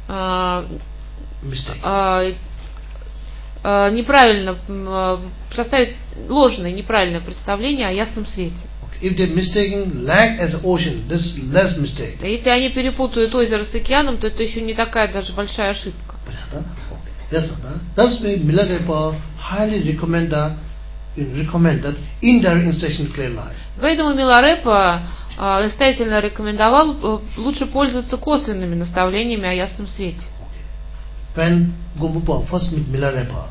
неправильно составить ложное, неправильное представление о ясном свете. Если они перепутают озеро с океаном, то это еще не такая даже большая ошибка. Поэтому Миларепа настоятельно рекомендовал лучше пользоваться косвенными наставлениями о ясном свете. When Gombupa first met Milarepa,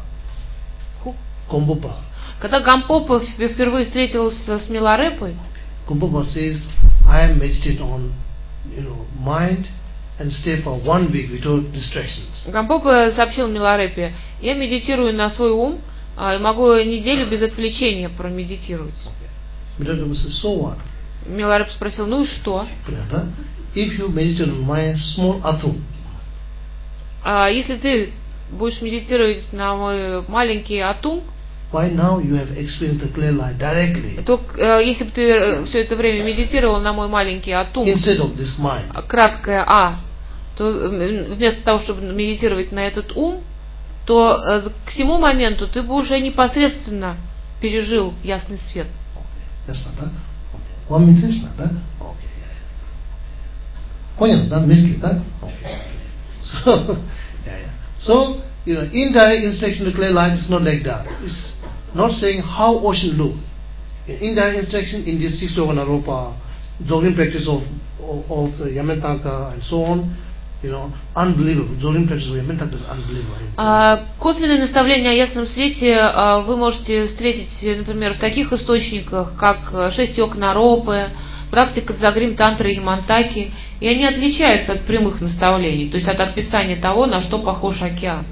когда Гампопа впервые встретился с Миларепой, Gombupa says, I am meditating on, mind and stay for 1 week without distractions. Гампопа сообщил Миларепе, я медитирую на свой ум, и могу неделю без отвлечения промедитировать. Milarepa says, so what? Милареп спросил, ну и что? If you meditate on my small atom, если ты будешь медитировать на мой маленький атум, why now you have experienced the clear light directly? То если бы ты все это время медитировал на мой маленький атум, Instead of this mind. краткое А, то вместо того, чтобы медитировать на этот ум, то к всему моменту ты бы уже непосредственно пережил ясный свет. Ясно, да? Вам интересно, да? Понял, да? Мысли, да? So, indirect instruction to clear light is not like that. It's not saying how ocean look. Indirect instruction in this 6 yoga naropa, jogging practice of the Yamataka and so on, unbelievable. Jogging practice of Yamataka is unbelievable. Косвенное наставление о ясном свете вы можете встретить, например, в таких источниках, как 6 йог наропы, практика Дзагрим, Тантры и Ямантаки, и они отличаются от прямых наставлений, то есть от описания того, на что похож океан.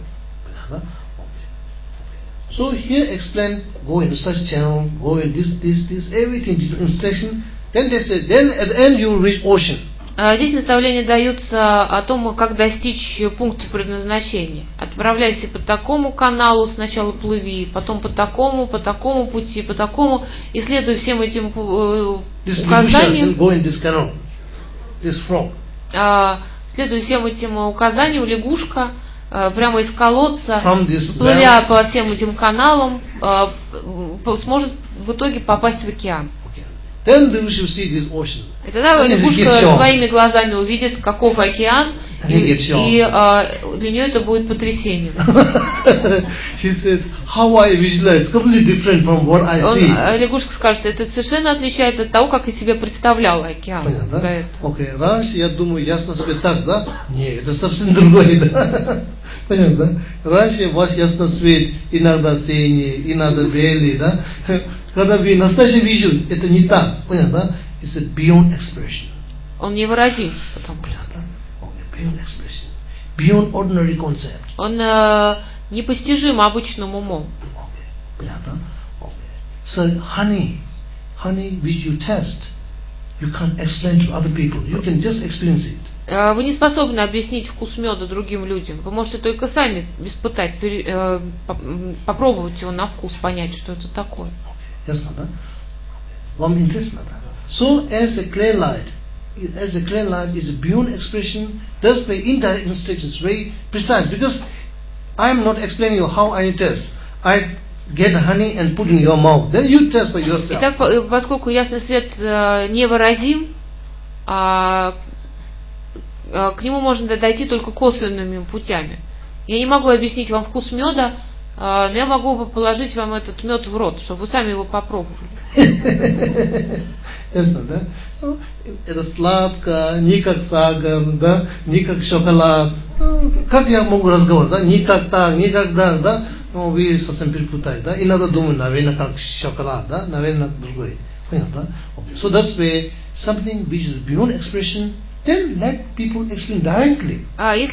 So here explain, go in such channel, go in this, everything, this instruction. Then they say, then at the end you will reach ocean. Здесь наставления даются о том, как достичь пункта предназначения. Отправляйся по такому каналу, сначала плыви, потом по такому пути, по такому, и следуй всем этим указаниям. Go in this canal, this frog. Следуй всем этим указаниям, лягушка прямо из колодца, This плывя по всем этим каналам, сможет в итоге попасть в океан. Then we should see this ocean. И тогда лягушка своими глазами увидит, каков океан, и для нее это будет потрясением. She said, how I visualize, completely different from what I see. Лягушка скажет, это совершенно отличается от того, как я себе представляла океан. Понятно, да? Окей, раньше я думаю, ясно свет так, да? Нет, это совсем другое, да? Понятно, да? Раньше ваш ясно свет иногда синий, иногда белый, да? Когда вы настоящий вижу, это не так, понятно, да? It's a beyond expression. Он невыразим, потому что. Beyond expression, beyond ordinary concept. Он непостижим обычным умом. So honey which you taste, you can't explain to other people. You can just experience it. Вы не способны объяснить вкус меда другим людям. Вы можете только сами испытать, попробовать его на вкус, понять, что это такое. Ясно, да? Вам интересно, да? So as a clear light is beyond expression, thus by indirect instructions, very precise. Because I am not explaining you how I test. I get honey and put in your mouth. Then you test by yourself. Итак, поскольку ясный свет невыразим, к нему можно дойти только косвенными путями. Я не могу объяснить вам вкус меда, но я могу положить вам этот мед в рот, чтобы вы сами его попробовали. Ясно, да? Это сладко, не как сахар, да, не как шоколад. Как я могу разговаривать, да? Не как так, никогда, да? Но вы совсем перепутаете, да? Иногда думаю, наверное, как шоколад, да? Наверное, другой. Понятно, да? Okay. So that's why something which is beyond expression, then let people explain directly.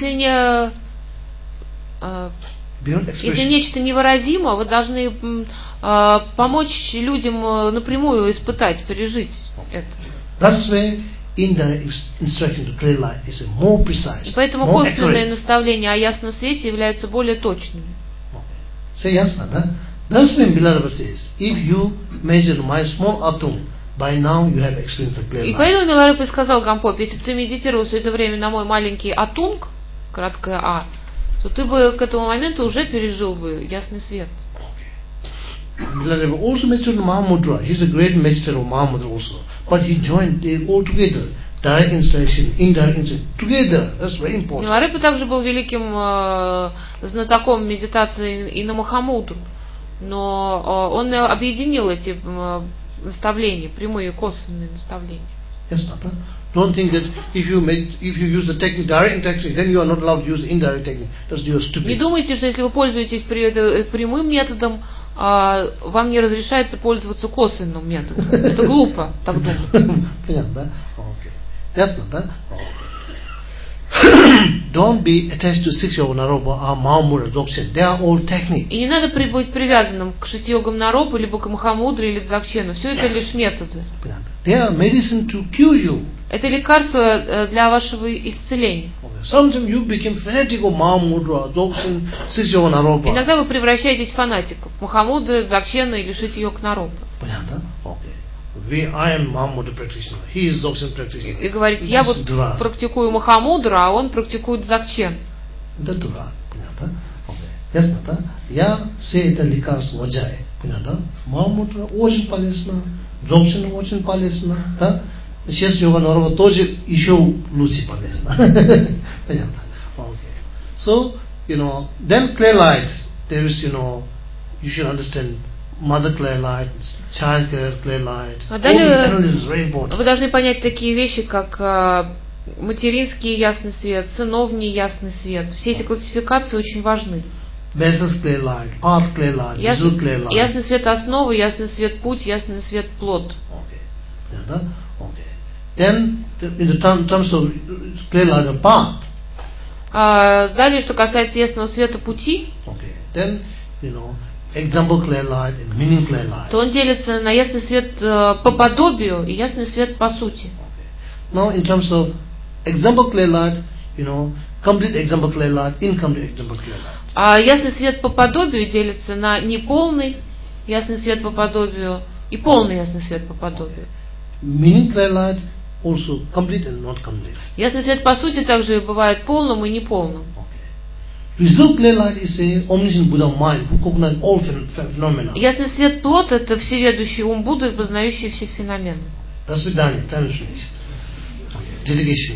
Если нечто невыразимо, вы должны помочь людям напрямую испытать, пережить это. That's why indirect instruction to clear light is more precise. И поэтому косвенные наставления о ясном свете являются более точными. Say ясно, да? That's when Milarepa says, if you measure my small atom, by now you have experienced the clear light. И поэтому Миларепа сказал Гампоп, если бы ты медитировал все это время на мой маленький атунг, краткое А, то ты бы к этому моменту уже пережил бы ясный свет. Milarepa also mentioned Mahamudra. He's a great meditator of Mahamudra also. But he joined it all together. Direct instruction, indirect instruction, together. That's very important. Миларепа также был великим знатоком медитации и на Махамудру. Но он объединил эти наставления, прямые и косвенные наставления. Yes, Papa. Don't think that if you use the technique, direct technique, then you are not allowed to use the indirect technique. That's you're stupid. Не думайте, что если вы пользуетесь прямым методом, вам не разрешается пользоваться косвенным методом. Это глупо, так думать. Понятно, да? Okay. Ясно, да? Don't be attached to 6 yoga naropa or Mahamudra Dzogchen. They are all technique. И не надо быть привязанным к 6 йогам наропы, либо к Махамудре или Дзогчену. Все это лишь методы. They are medicine to cure you. Это лекарство для вашего исцеления. Sometimes you become fanatic of Mahamudra, Dzogchen, Sisyo, Naropa. Иногда вы превращаетесь в фанатиков Махамудры, Дзогчена или Шитьёк Наропа. Понятно? Okay. I am Mahamudra practitioner. He is Dzogchen practitioner. И говорите, я вот практикую Махамудру, а он практикует Дзогчен. Это дура. Понятно? Okay. Ясно, да? Я все это лекарство ввожаю. Понятно? Mahamudra очень полезно, Dzogchen очень полезно, да? Сейчас йога Наропа тоже еще лучше полезно. Понятно? Okay. So, then clay light, there is, you should understand mother clay light, child clay light. А далее analysis is very important. Вы должны понять такие вещи, как материнский ясный свет, сыновний ясный свет. Все эти классификации очень важны. Basis clay light, path clay light, visual clay light. Ясный свет основа, ясный свет путь, ясный свет плод. Okay. Okay. Then, in the terms of clay light and path. Далее, что касается ясного света пути, okay. Then, example clay light and meaning clay light. То он делится на ясный свет по подобию и ясный свет по сути. Okay. Now, in terms of example clay light, complete example clay light, incomplete example clay light. А ясный свет по подобию делится на неполный ясный свет по подобию и полный ясный свет по подобию. Meaning clay light also complete and not complete. Ясный свет по сути также бывает полным и неполным. Visual clay light is a omniscient Buddha mind who recognizes all phenomena. Ясный свет плод — это всеведущий ум Будды, познающий все феномены. До свидания. Time is finished. Dedication.